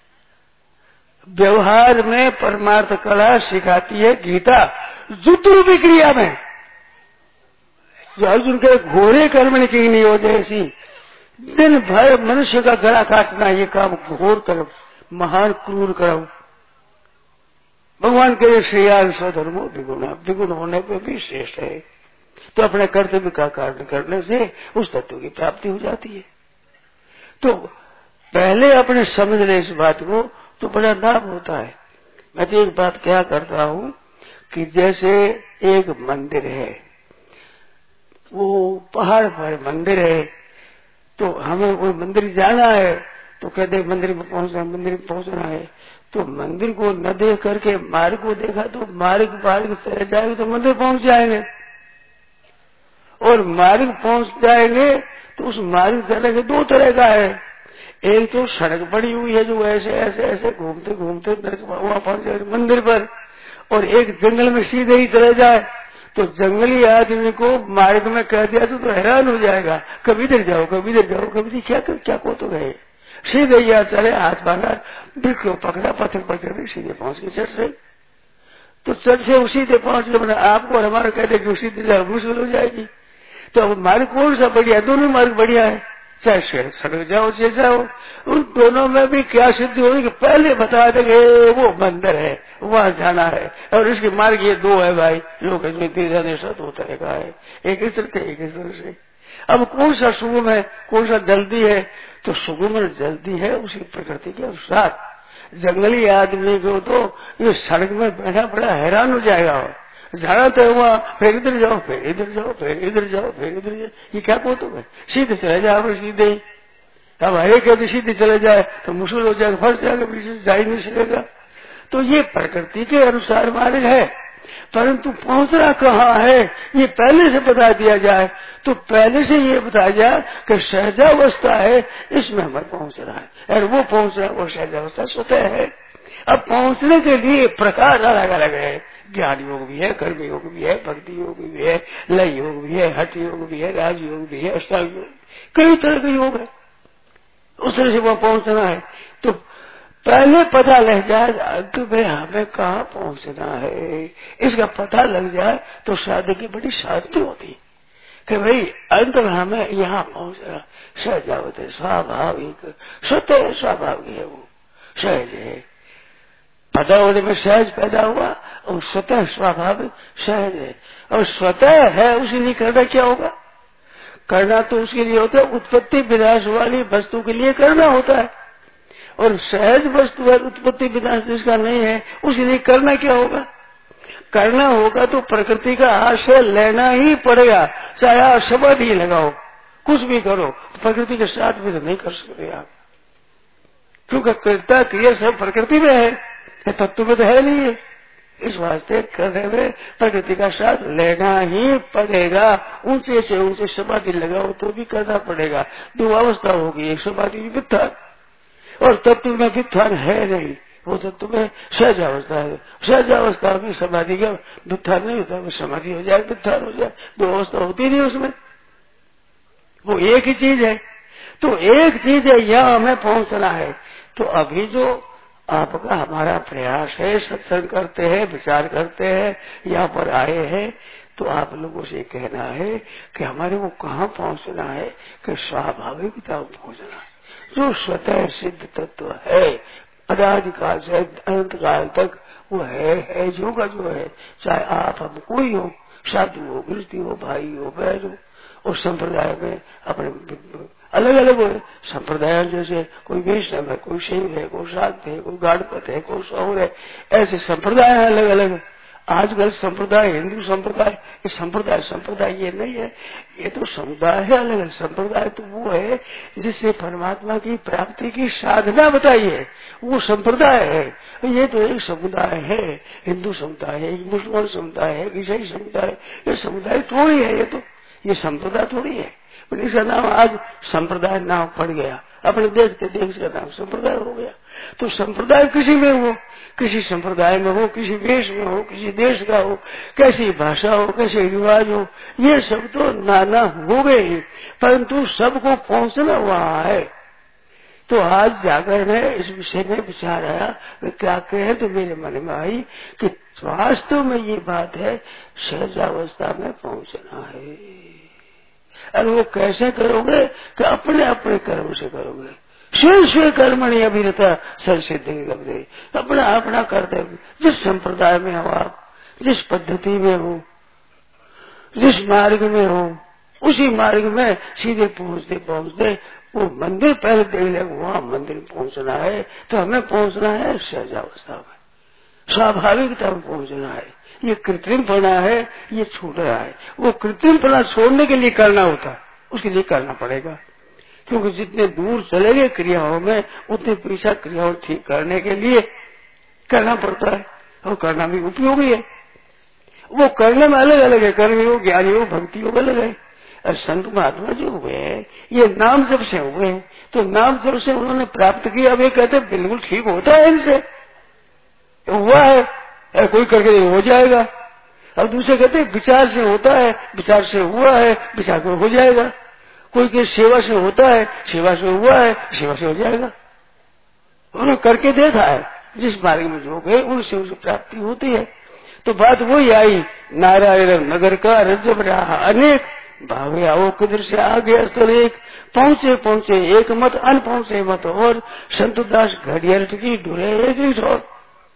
व्यवहार में परमार्थ कला सिखाती है गीता, जुतरूपी क्रिया में। जो अर्जुन के घोड़े कर्म की नहीं हो जैसी, दिन भर मनुष्य का गला काटना ये काम घोर कर्म, महान क्रूर कर्म। भगवान के श्रेयान स्वधर्मो द्विगुण, द्विगुण होने पर भी श्रेष्ठ है। तो अपने कर्तव्य का कारण करने से उस तत्व की प्राप्ति हो जाती है। तो पहले अपने समझ ले इस बात को, तो बड़ा लाभ होता है। मैं तो एक बात क्या करता हूँ कि जैसे एक मंदिर है, वो पहाड़ पर मंदिर है, तो हमें वो मंदिर जाना है, तो कहते मंदिर में पहुंचना है। तो मंदिर को न देख करके मार्ग को देखा तो मार्ग चले जाएंगे तो मंदिर पहुंच जाएंगे, और मार्ग पहुंच जाएंगे तो उस मार्ग चलेंगे दो तरह का है। एक तो सड़क पड़ी हुई है जो ऐसे ऐसे ऐसे घूमते घूमते वहां पहुंच जाए मंदिर पर, और एक जंगल में सीधे ही चले जाए। तो जंगली आदमी को मार्ग में कह दिया तो हैरान हो जाएगा, कभी इधर जाओ कभी इधर जाओ, कभी क्या को तो गए सीधे यहाँ चले, हाथ बांधा, वृक्ष को पकड़ा, पत्थर पर चढ़े, सीधे पहुंच गए चढ़ से। तो चढ़ से वो सीधे पहुंच गए, मैंने आपको और हमारा कहते कि सीधे जाओ मुश्किल हो जाएगी। तो अब मार्ग कौन सा बढ़िया? दोनों मार्ग बढ़िया है, चाहे सड़क जाओ चाहे जाओ। उन दोनों में भी क्या सिद्धि होगी कि पहले बता देंगे वो मंदिर है, वहां जाना है, और इसके मार्ग ये दो है भाई, जो जाने से दो तरह का है, एक इस तरह से एक इस तरह से। अब कौन सा सुगम है कौन सा जल्दी है? तो सुगम जल्दी है उसी प्रकृति के अनुसार। जंगली आदमी को तो ये सड़क में बैठा बड़ा हैरान हो जाएगा, जाना तो हुआ, फिर इधर जाओ फिर इधर जाओ फिर इधर जाओ फिर इधर जाओ, ये क्या को तो है, सीधे चले जाओ सीधे ही। अब हरे के सीधे चले जाए तो मुश्किल हो जाएगा, फंस जाएगा, पीछे जा ही नहीं सकेगा। तो ये प्रकृति के अनुसार मार्ग है, परंतु पहुंचना कहाँ है ये पहले से बता दिया जाए। तो पहले से ये बताया जाए कि सहजावस्था है, इसमें हमें पहुंचना है, और वो पहुंचना वो सहजावस्था स्वतः है। अब पहुंचने के लिए प्रकार अलग अलग है, ज्ञान योग भी है, कर्म योग भी है, भक्ति योग भी है, लय योग भी है, हठ योग भी है, राज योग भी है, अष्टांग योग, कई तरह के योग है। उस तरह से वहां पहुंचना है। तो पहले पता लग जाए कि भाई हमें कहाँ पहुंचना है, इसका पता लग जाए तो साधक की बड़ी शांति होती है कि भाई अंत में हमें यहाँ पहुंचना। सहजावत है, स्वाभाविक स्वतः स्वाभाविक है, वो सहज है। पता होने में सहज पैदा हुआ और स्वतः स्वाभाविक सहज है, और स्वतः है उसके लिए करना क्या होगा? करना तो उसके लिए होता है उत्पत्ति विनाश वाली वस्तु के लिए करना होता है, और सहज वस्तु है उत्पत्ति विनाश जिसका नहीं है उसके लिए करना क्या होगा? करना होगा तो प्रकृति का आश्रय लेना ही पड़ेगा, चाहे आप समाधि लगाओ कुछ भी करो, प्रकृति के साथ भी तो नहीं कर सकते आप, क्योंकि कर्ता क्रिया सब प्रकृति में है, तत्व में तो है नहीं है। इस वास्ते करने में प्रकृति का साथ लेना ही पड़ेगा। ऊंचे से ऊंचे समाधि लगाओ तो भी करना पड़ेगा। दो अवस्था होगी, एक समाधि भी वित्थान, और तत्व में वित्थान है नहीं, वो तत्व में सहजावस्था है। सहजावस्था में समाधि का वित्थान नहीं होता, समाधि हो जाए वित्थान हो जाए, दो अवस्था होती नहीं उसमें, वो एक ही चीज है। तो एक चीज है, यहाँ हमें पहुंचना है। तो अभी जो आपका हमारा प्रयास है, सत्संग करते हैं, विचार करते हैं, यहाँ पर आए हैं, तो आप लोगों से कहना है कि हमारे को कहाँ पहुंचना है कि स्वाभाविकता पहुंचना है, जो स्वतः सिद्ध तत्व है, अनादिकाल से अनंत काल तक वो है जो का जो है, चाहे आप हम कोई हो, साधु हो, गृहस्थी हो, भाई हो, बहन हो, और संप्रदाय में अपने अलग अलग हो संप्रदाय, जैसे कोई वैष्णव है, कोई शैव है, कोई शाक्त है, कोई गाढ़पत है, कोई सौर है, ऐसे संप्रदाय है अलग अलग। आजकल संप्रदाय, हिंदू संप्रदाय, ये संप्रदाय ये नहीं है, ये तो समुदाय है अलग अलग। संप्रदाय तो वो है जिससे परमात्मा की प्राप्ति की साधना बताई है, वो संप्रदाय है। ये तो एक समुदाय है, हिंदू समुदाय है, एक मुसलमान समुदाय है, ईसाई समुदाय है, ये समुदाय थोड़ी है, ये संप्रदाय थोड़ी है। इसका नाम आज संप्रदाय नाम पड़ गया, अपने देश के देश का नाम संप्रदाय हो गया। तो संप्रदाय किसी में हो, किसी संप्रदाय में हो, किसी देश में हो, किसी देश का हो, कैसी भाषा हो, कैसे रिवाज हो, ये सब तो नाना हो गए ही, परंतु सबको पहुंचना वहां है। तो आज जाकर है इस विषय में विचार आया, क्या कहे तो मेरे मन में आई कि वास्तव में ये बात है, सहजावस्था में पहुंचना है। और वो कैसे करोगे कि अपने अपने कर्म से करोगे। स्वे स्वे कर्मणि अभिरता सर्वसिद्धि लभते, अपना अपना कर्तव्य जिस संप्रदाय में हो आप, जिस पद्धति में हो, जिस मार्ग में हो, उसी मार्ग में सीधे पहुंचते वो मंदिर पहले देख ले, वहां मंदिर पहुंचना है। तो हमें पहुंचना है सहजावस्था में, स्वाभाविकता में पहुंचना है। ये कृत्रिमपना है, ये छूट रहा है। वो कृत्रिमपना छोड़ने के लिए करना होता है, उसके लिए करना पड़ेगा, क्योंकि जितने दूर चलेंगे क्रियाओं में, उतने पीछा क्रियाओं ठीक करने के लिए करना पड़ता है, और करना भी उपयोगी है। वो करने में अलग अलग है, कर्म योग, ज्ञान योग, भक्ति योग अलग है। और संत महात्मा जो हुए ये नाम जब से हुए, तो नाम जब से उन्होंने प्राप्त किया, अब ये कहते बिल्कुल ठीक होता है इनसे, हुआ है, कोई करके हो जाएगा। अब दूसरे कहते विचार से होता है, विचार से हुआ है, विचार से हो जाएगा। कोई के सेवा से होता है, सेवा से हुआ है, सेवा से हो जाएगा। उन्होंने करके देखा है, जिस मार्ग में जो गए उनसे उसे प्राप्ति होती है। तो बात वही आई, नारायण नगर का रजब रहा अनेक, भावे आओ किधर से आ गया स्थल एक, पहुंचे पहुंचे एक मत, अन पहुंचे मत और, संतदास घड़ियाल की ढूंढे एक ही छोर।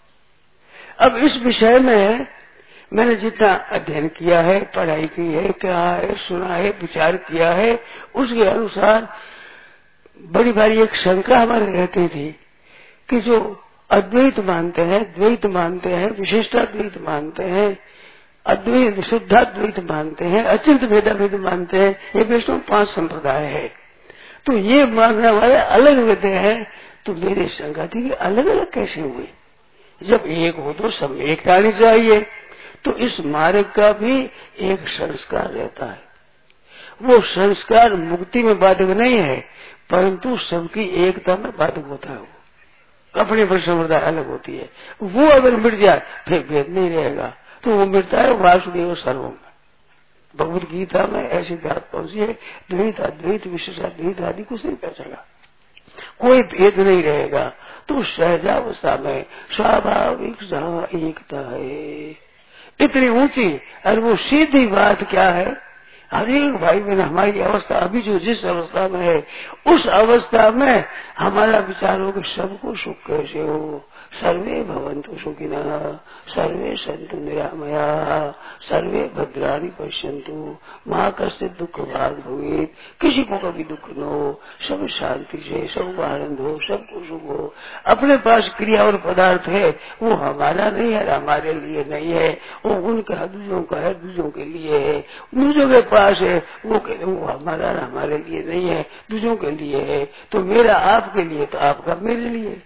अब इस विषय में मैंने जितना अध्ययन किया है, पढ़ाई की है, कहा है, सुना है, विचार किया है, उसके अनुसार बड़ी बारी एक शंका हमारे रहती थी कि जो अद्वैत मानते हैं, द्वैत मानते हैं, विशिष्टाद्वैत मानते हैं, अद्वैत विशुद्धाद्वैत मानते हैं, अचिंत भेदाभेद मानते हैं, ये वैष्णव 5 संप्रदाय है। तो ये मानने वाले अलग वेदे हैं। तो मेरी शंका थी कि अलग अलग कैसे हुए, जब एक हो तो सब एक आनी चाहिए। तो इस मार्ग का भी एक संस्कार रहता है, वो संस्कार मुक्ति में बाधक नहीं है, परंतु सबकी एकता में बाधक होता है। वो अपनी अपनी संप्रदाय अलग होती है, वो अगर मिट जाए फिर भेद नहीं रहेगा। तो वो मिटता है वासुदेव सर्वम। भगवत गीता में ऐसी बात पहुंची है, द्वैत अद्वैत विशेषाद्वैत आदि कुछ नहीं कर सका, कोई भेद नहीं रहेगा। तो सहजावस्था में स्वाभाविक एकता है, इतनी ऊंची। और वो सीधी बात क्या है, हरेक भाई बहन हमारी अवस्था अभी जो जिस अवस्था में है, उस अवस्था में हमारा विचार हो कि सबको सुख कैसे हो। सर्वे भवन्तु सुखिनः, सर्वे सन्तु निरामयाः, सर्वे भद्राणि पश्यन्तु, मा कश्चित् दुःख भाग् भवेत्। किसी को कभी दुख न हो, सब शांति से, सब आनंद हो, सबको सुख हो। अपने पास क्रिया और पदार्थ है, वो हमारा नहीं है, हमारे लिए नहीं है, वो उनका दूसरों का है, दूसरों के लिए है। दूसरों के पास है, वो हमारा हमारे लिए नहीं है, दूसरों के लिए है। तो मेरा आपके लिए, तो आपका मेरे लिए,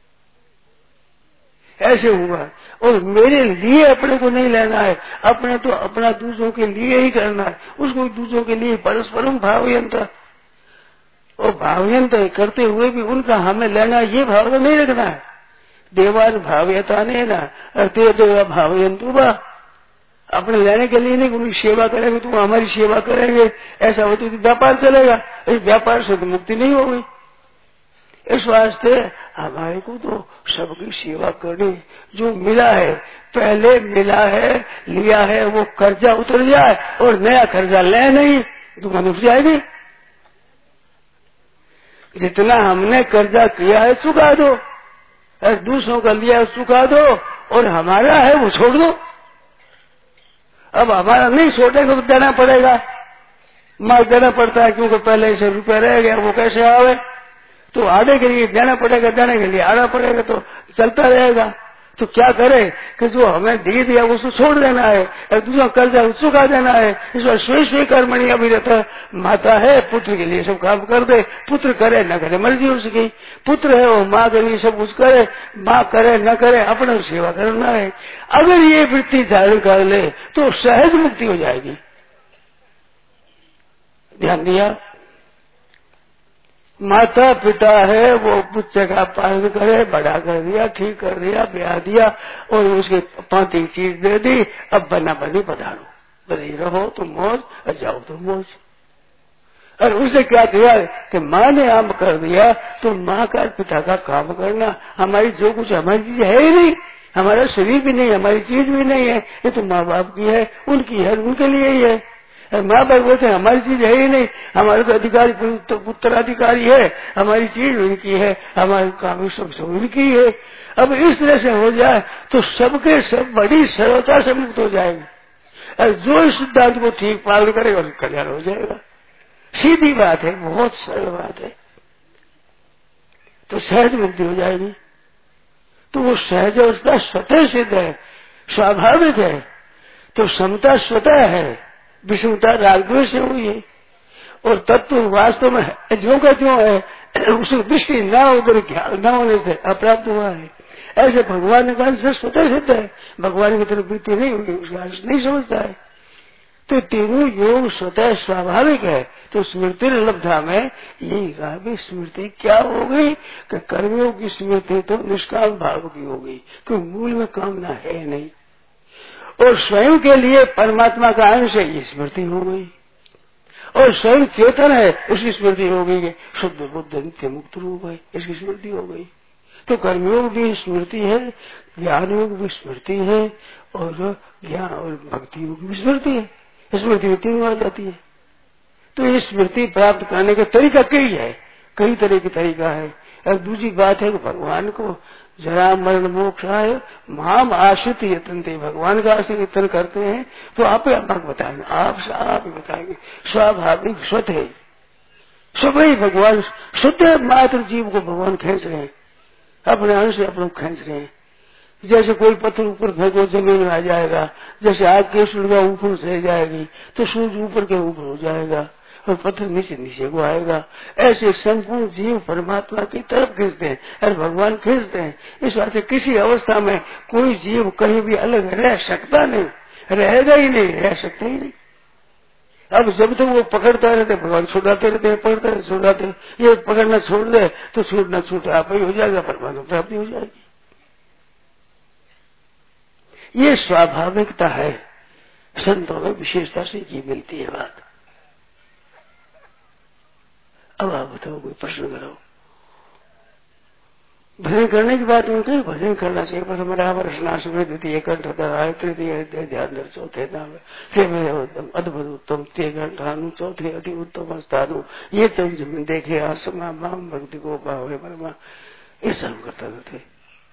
ऐसे हुआ। और मेरे लिए अपने को नहीं लेना है, अपने तो अपना दूसरों के लिए ही करना है, उसको दूसरों के लिए परस्परम भावयंत्र। और भावयंत्र करते हुए भी उनका हमें लेना, ये भाव नहीं रखना है। देवान भाव्यता नहीं ना, अर्थे देवा भावयंतु बा, अपने लेने के लिए नहीं, उनकी सेवा करेंगे तो हमारी सेवा करेंगे, ऐसा हो तो व्यापार चलेगा। इस व्यापार से तो मुक्ति नहीं होगी। इस वास्ते हमारे को तो सबकी सेवा करनी, जो मिला है, पहले मिला है, लिया है, वो कर्जा उतर जाए और नया कर्जा ले नहीं, दुकान उठ जाएगी। जितना हमने कर्जा किया है चुका दो, और दूसरों का लिया है चुका दो, और हमारा है वो छोड़ दो। अब हमारा नहीं छोड़ेगा तो देना पड़ेगा, माल देना पड़ता है, क्योंकि पहले से रुपये रह गया, वो कैसे आवे, तो आने के लिए देना पड़ेगा, देने के लिए आना पड़ेगा, तो चलता रहेगा। तो क्या करे कि जो हमें दे दिया उसको छोड़ देना है, और दूसरा कर्जा चुका देना है। इस बार स्वे कर्मणि अभिरत, माता है पुत्र के लिए सब काम कर दे, पुत्र करे न करे मर्जी उसकी, पुत्र है वो माँ के लिए सब कुछ करे, माँ करे न करे अपने सेवा करना है। अगर ये वृत्ति धारण कर ले तो सहज मुक्ति हो जाएगी। ध्यान दिया, माता पिता है वो बच्चे का पालन करे, बड़ा कर दिया, ठीक कर दिया, ब्याह दिया और उसके 5 चीज दे दी, अब बना बनी पधारो, बनी रहो तो मौज और जाओ तो मौज। और उसने क्या किया कि माँ ने आम कर दिया तो माँ का पिता का काम करना। हमारी जो कुछ हमारी चीज है ही नहीं, हमारा शरीर भी नहीं, हमारी चीज भी नहीं है, ये तो माँ बाप की है, उनकी है, उनके लिए ही है। माँ बाप बोलते हमारी चीज है ही नहीं, हमारे तो अधिकारी उत्तराधिकारी है, हमारी चीज उनकी है, हमारे काम सब उनकी है। अब इस तरह से हो जाए तो सबके सब बड़ी सरलता से मुक्त हो जाएंगे, और जो इस सिद्धांत को ठीक पालन करेगा उसका कल्याण हो जाएगा। सीधी बात है, बहुत सरल बात है, तो सहज मुक्ति हो जाएगी। तो वो सहज अवस्था स्वतः सिद्ध है, स्वाभाविक है। तो समता स्वतः है, विषमता रागद्वेष से हुई है, और तत्व वास्तव में जो का जो है उसकी दृष्टि न उधर ख्याल न होने से अप्राप्त हुआ है। ऐसे भगवान का अंश स्वतः सिद्ध है, भगवान की तरफ वृत्ति नहीं होगी, उसका अंश नहीं समझता है। तो तीनों योग स्वतः स्वाभाविक है। तो स्मृति लब्धा में यही कहा कि स्मृति क्या हो गई कि कर्मियों की स्मृति तो निष्काम भाव की हो गई, क्योंकि मूल में कामना है नहीं, और स्वयं के लिए परमात्मा का अंश है, ये स्मृति हो गई। और स्वयं चेतन है, उसकी स्मृति हो गई, शुद्ध बुद्ध नित्य मुक्त रूप है, इसकी स्मृति हो गई। तो कर्मयोग भी स्मृति है, ज्ञान योग भी स्मृति है, और ज्ञान और भक्ति योग भी स्मृति है। स्मृति तीन आ जाती है। तो ये स्मृति प्राप्त करने का तरीका कई है, कई तरह की तरीका है। और दूसरी बात है कि भगवान को जरा मरण मोक्ष आए महाम आश्रित यतन थे, भगवान का आश्रित यतन करते हैं। तो आप बताएंगे, आप बताएंगे, स्वाभाविक स्वतः सभी भगवान शुद्ध मात्र जीव को भगवान खींच रहे हैं, अपने अंश से अपने खींच रहे हैं। जैसे कोई पत्थर ऊपर फेंको जमीन में आ जाएगा, जैसे आग की सुलगा ऊपर से जाएगी तो सूर्य ऊपर के ऊपर हो जाएगा और पत्थर नीचे नीचे को आएगा। ऐसे संपूर्ण जीव परमात्मा की तरफ खींचते हैं और भगवान खींचते हैं। इस बात से किसी अवस्था में कोई जीव कहीं भी अलग रह सकता नहीं, रहेगा ही नहीं, रह सकता ही नहीं। अब जब तक वो पकड़ता रहते भगवान छुड़ाते रहते हैं, पकड़ते रहते छुड़ाते, ये पकड़ना छोड़ दे तो छूटना छूट आप ही हो जाएगा, परमात्मा प्राप्ति हो जाएगी। ये स्वाभाविकता है, संतों में विशेषता से ये मिलती है बात। अब आप बताओ, कोई प्रश्न करो। भजन करने की बात नहीं, भजन करना चाहिए। पर हमारा वर्षनाश में द्वितीय कंठ आय, तृतीय ध्यान दर, चौथे नाम अद्भुत उत्तम, ते घंटानु, चौथे अति उत्तम स्थानु, ये तुम जमीन देखे आसमा माम भक्ति को भावे मरमा, ये सब करता रहते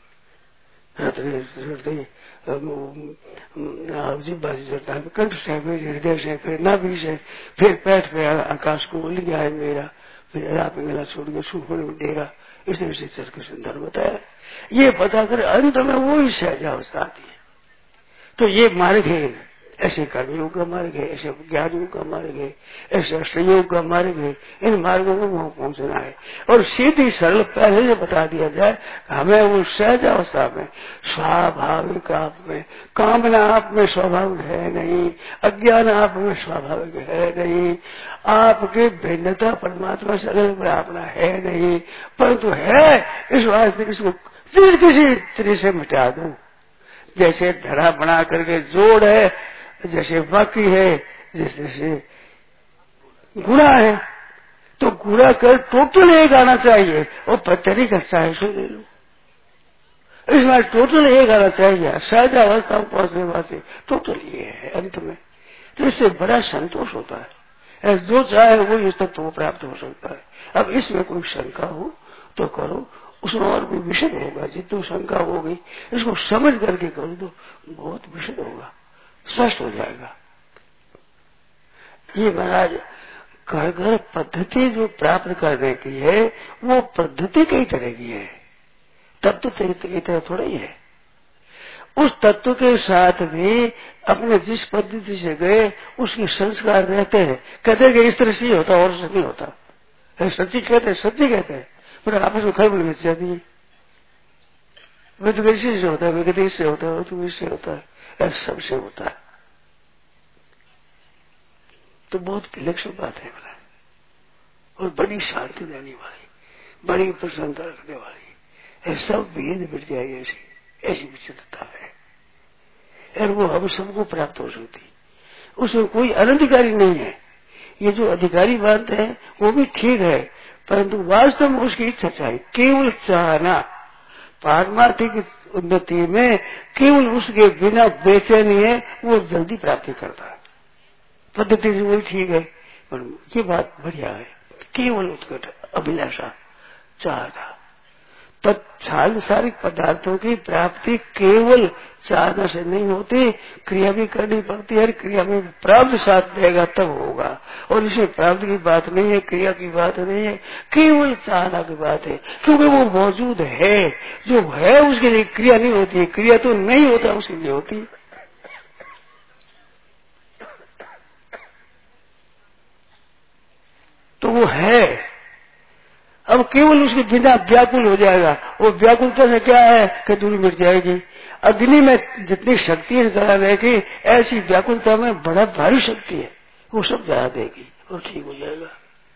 कंठ से, हृदय से, फिर नाभि से, फिर पेट पे आकाश को उल गया है मेरा, फिर रात में गला छोड़ के सूख में देगा। इसने इसे चर के सुंदर बताया। ये बता कर अंत में वो ही सहजावस्था आती है। तो ये मार्ग है, ऐसे कर्मयोग का मार्ग है, ऐसे ज्ञान योग का मार्ग है, ऐसे अष्टयोग का मार्ग है। इन मार्गों में वहां पहुंचना है और सीधी सरल पहले से बता दिया जाए, हमें वो सहज अवस्था में स्वाभाविक आप में, कामना आप में स्वाभाविक है नहीं, अज्ञान आप में स्वाभाविक है नहीं, आपकी भिन्नता परमात्मा से अलग अपना है नहीं, परंतु है इस वास्ते इसको किसी तरह से मिटा दो। जैसे धड़ा बना करके जोड़ है, जैसे बाकी है, जैसे गुणा है, तो गुणा कर टोटल एक आना चाहिए और पत्थरी का सहायता ले लो। इस बार टोटल एक आना चाहिए, सहज अवस्था में पहुंचने वास्ते टोटल ये है अंत में। तो इससे बड़ा संतोष होता है, जो चाहे वो इस तत्व को प्राप्त हो सकता है। अब इसमें कोई शंका हो तो करो, उसमें और भी विषय होगा। जितनी शंका होगी इसको समझ करके कर दो, बहुत विषय होगा, स्पष्ट हो जाएगा। ये महाराज घर घर पद्धति जो प्राप्त करने की है वो पद्धति कई तरह की है, तत्व की तरह थोड़ा ही है। उस तत्व के साथ भी अपने जिस पद्धति से गए उसके संस्कार रहते हैं। कहते हैं कि इस तरह से ही होता और नहीं होता, सच्ची कहते हैं, सच्ची कहते हैं, पर आपस में खबर मिल जाती है। वे तो वैसे से होता है, वे कहते इससे होता है, वो तो इससे होता है, ऐसा सबसे होता है। तो बहुत विलक्षण बात है बना, और बड़ी शांति देने वाली, बड़ी प्रसन्नता रखने वाली, ऐसा भेद मिट जाएगी, ऐसी विचित्रता है। और वो हम सबको प्राप्त हो सकती, उसमें कोई अनधिकारी नहीं है। ये जो अधिकारी बात है वो भी ठीक है, परंतु वास्तव में उसकी इच्छा चाहिए, केवल चाहना। पारमार्थिक उन्नति में केवल उसके बिना बेचैनी है, वो जल्दी प्राप्ति करता है। पद्धति से वही ठीक है, पर ये बात बढ़िया है, केवल उत्कट अभिलाषा चाहना। सांसारिक पदार्थों की प्राप्ति केवल चाहना से नहीं होती, क्रिया भी करनी पड़ती है। क्रिया में प्राप्त साथ देगा तब होगा, और इसमें प्राप्त की बात नहीं है, क्रिया की बात नहीं है, केवल चाहना की बात है। क्योंकि वो मौजूद है, जो है उसके लिए क्रिया नहीं होती, क्रिया तो नहीं होता उसके लिए होती। तो वो है, अब केवल उसके बिना व्याकुल हो जाएगा। वो व्याकुलता से क्या है कि दूरी मिट जाएगी। अग्नि में जितनी शक्ति है जला देगी, ऐसी व्याकुलता में बड़ा भारी शक्ति है, वो सब जला देगी और ठीक हो जाएगा।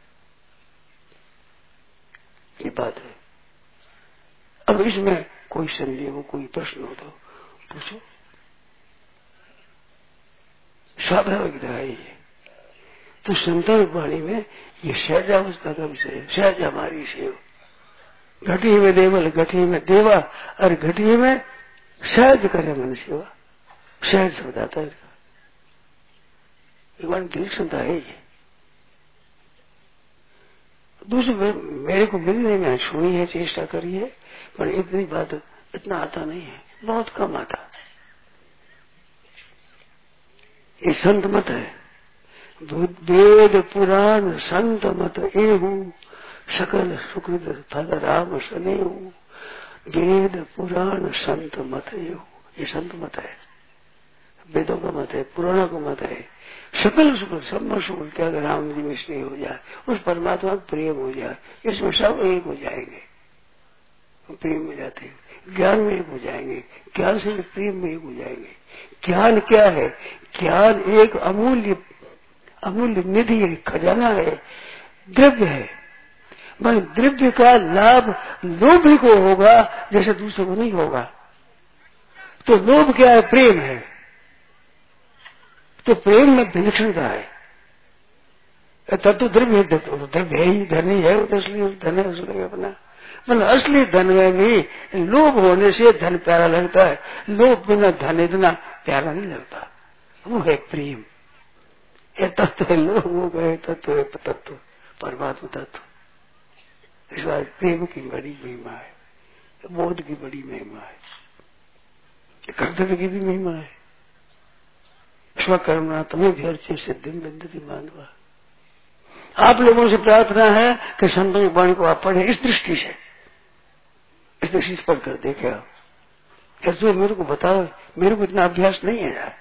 ये बात है। अब इसमें कोई संदेह हो, कोई प्रश्न हो तो पूछो। स्वाभाविक है ये तो संतन वाणी में ये सहजावस्था का विषय है। सहज हमारी सेव, घटी में देवल, घटी में देवा, और घटी में सहज करे मन सेवा। सहज हो जाता है, भगवान की क्षमता है ये। दूसरे मेरे को मिलने में सुनी है, चेष्टा करी है, पर इतनी बात इतना आता नहीं है, बहुत कम आता। ये संत मत है, वेद पुराण संत मत एहू, सकल सुकृत फल राम सनेहू। वेद पुराण संत मत एहू, ये संत मत है, वेदों का मत है, पुराणों का मत है। सकल सुकृत, सब सुकृत क्या राम जी में स्नेह हो जाए, उस परमात्मा का प्रेम हो जाए, इसमें सब एक हो जाएंगे, प्रेम में जाते हैं, ज्ञान में एक हो जाएंगे, ज्ञान से प्रेम में एक हो जाएंगे। ज्ञान क्या है? ज्ञान एक अमूल्य निधि है, खजाना है, द्रव्य है। पर द्रव्य का लाभ लोभी को होगा जैसे दूसरे को नहीं होगा। तो लोभ क्या है? प्रेम है। तो प्रेम में विलक्षणता है। तब तो द्रव्य है, द्रव्य है ही, धन ही है, वो तो असली धन है उसका अपना। मतलब असली धन में भी लोभ होने से धन प्यारा लगता है, लोभ बिना धन इतना प्यारा नहीं लगता। वो है प्रेम। ये तत्व है, लोग वो गए तत्व है, तत्व परमात्मा तत्व। इस बात प्रेम की बड़ी महिमा है, बोध की बड़ी महिमा है, कर्तव्य की भी महिमा है। स्वकर्मणा तुम्हें भी अर्चित सिद्धि विद्यति मानवा। आप लोगों से प्रार्थना है कि संतों की वाणी को आप पढ़े इस दृष्टि से, इस दृष्टि से पढ़कर देखे आप। जो मेरे को बताओ, मेरे को इतना अभ्यास नहीं है यार।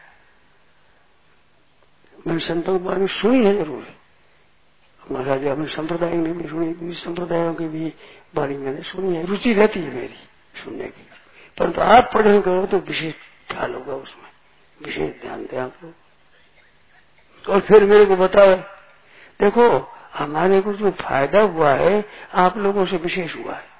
मैंने संतों की वाणी सुनी है जरूर, महाराज हमने संप्रदाय ने भी सुनी, संप्रदायों की भी वाणी मैंने सुनी है, रुचि रहती है मेरी सुनने की। परंतु आप पढ़ने करो तो विशेष ख्याल होगा, उसमें विशेष ध्यान दें आप लोग। और फिर मेरे को बताओ, देखो हमारे को जो फायदा हुआ है आप लोगों से विशेष हुआ है।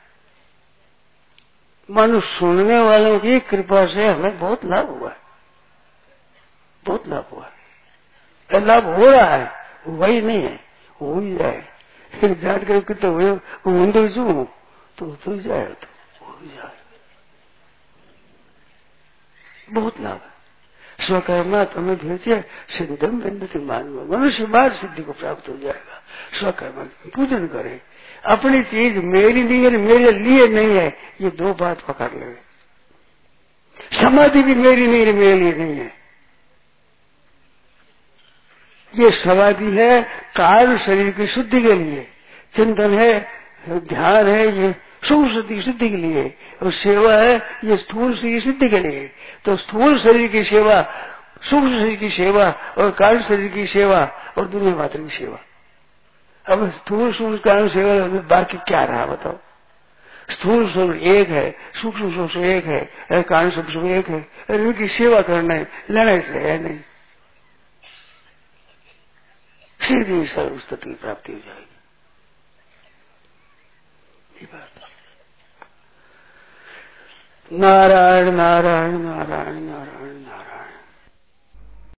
मानो सुनने वालों की कृपा से हमें बहुत लाभ हुआ है, बहुत लाभ हुआ है। लाभ हो रहा है, वही नहीं है, हो ही जाए। फिर जाट कर कितने हुए ऊंधे चू तो हो जाए, तो हो जाए, बहुत लाभ है। स्वकर्मा तुम्हें भेजे सिद्धम विन्दति मानव, मनुष्य बाद सिद्धि को प्राप्त हो जाएगा। स्वकर्मा पूजन करे। अपनी चीज मेरी नहीं है, मेरे लिए नहीं है, ये दो बात पकड़ ले। समाधि भी मेरी नहीं है, मेरे लिए नहीं है। ये समाधि है कारण शरीर की शुद्धि के लिए, चिंतन है, ध्यान है, ये सूक्ष्म शुद्धि के लिए, और सेवा है ये स्थूल शरीर सिद्धि के लिए। तो स्थूल शरीर की सेवा, सूक्ष्म शरीर की सेवा और कारण शरीर की सेवा और दुनिया मात्र की सेवा। अब स्थूल सूक्ष्म कारण सेवा में बाकी क्या रहा बताओ? स्थूल सूक्ष्म एक है, सूक्ष्म सूक्ष्म एक है, कारण सूक्ष्म एक है, और इनकी सेवा करना है, लेना से है नहीं। सीधी सर्वस्थिति की प्राप्ति हो जाएगी। नारायण नारायण नारायण नारायण।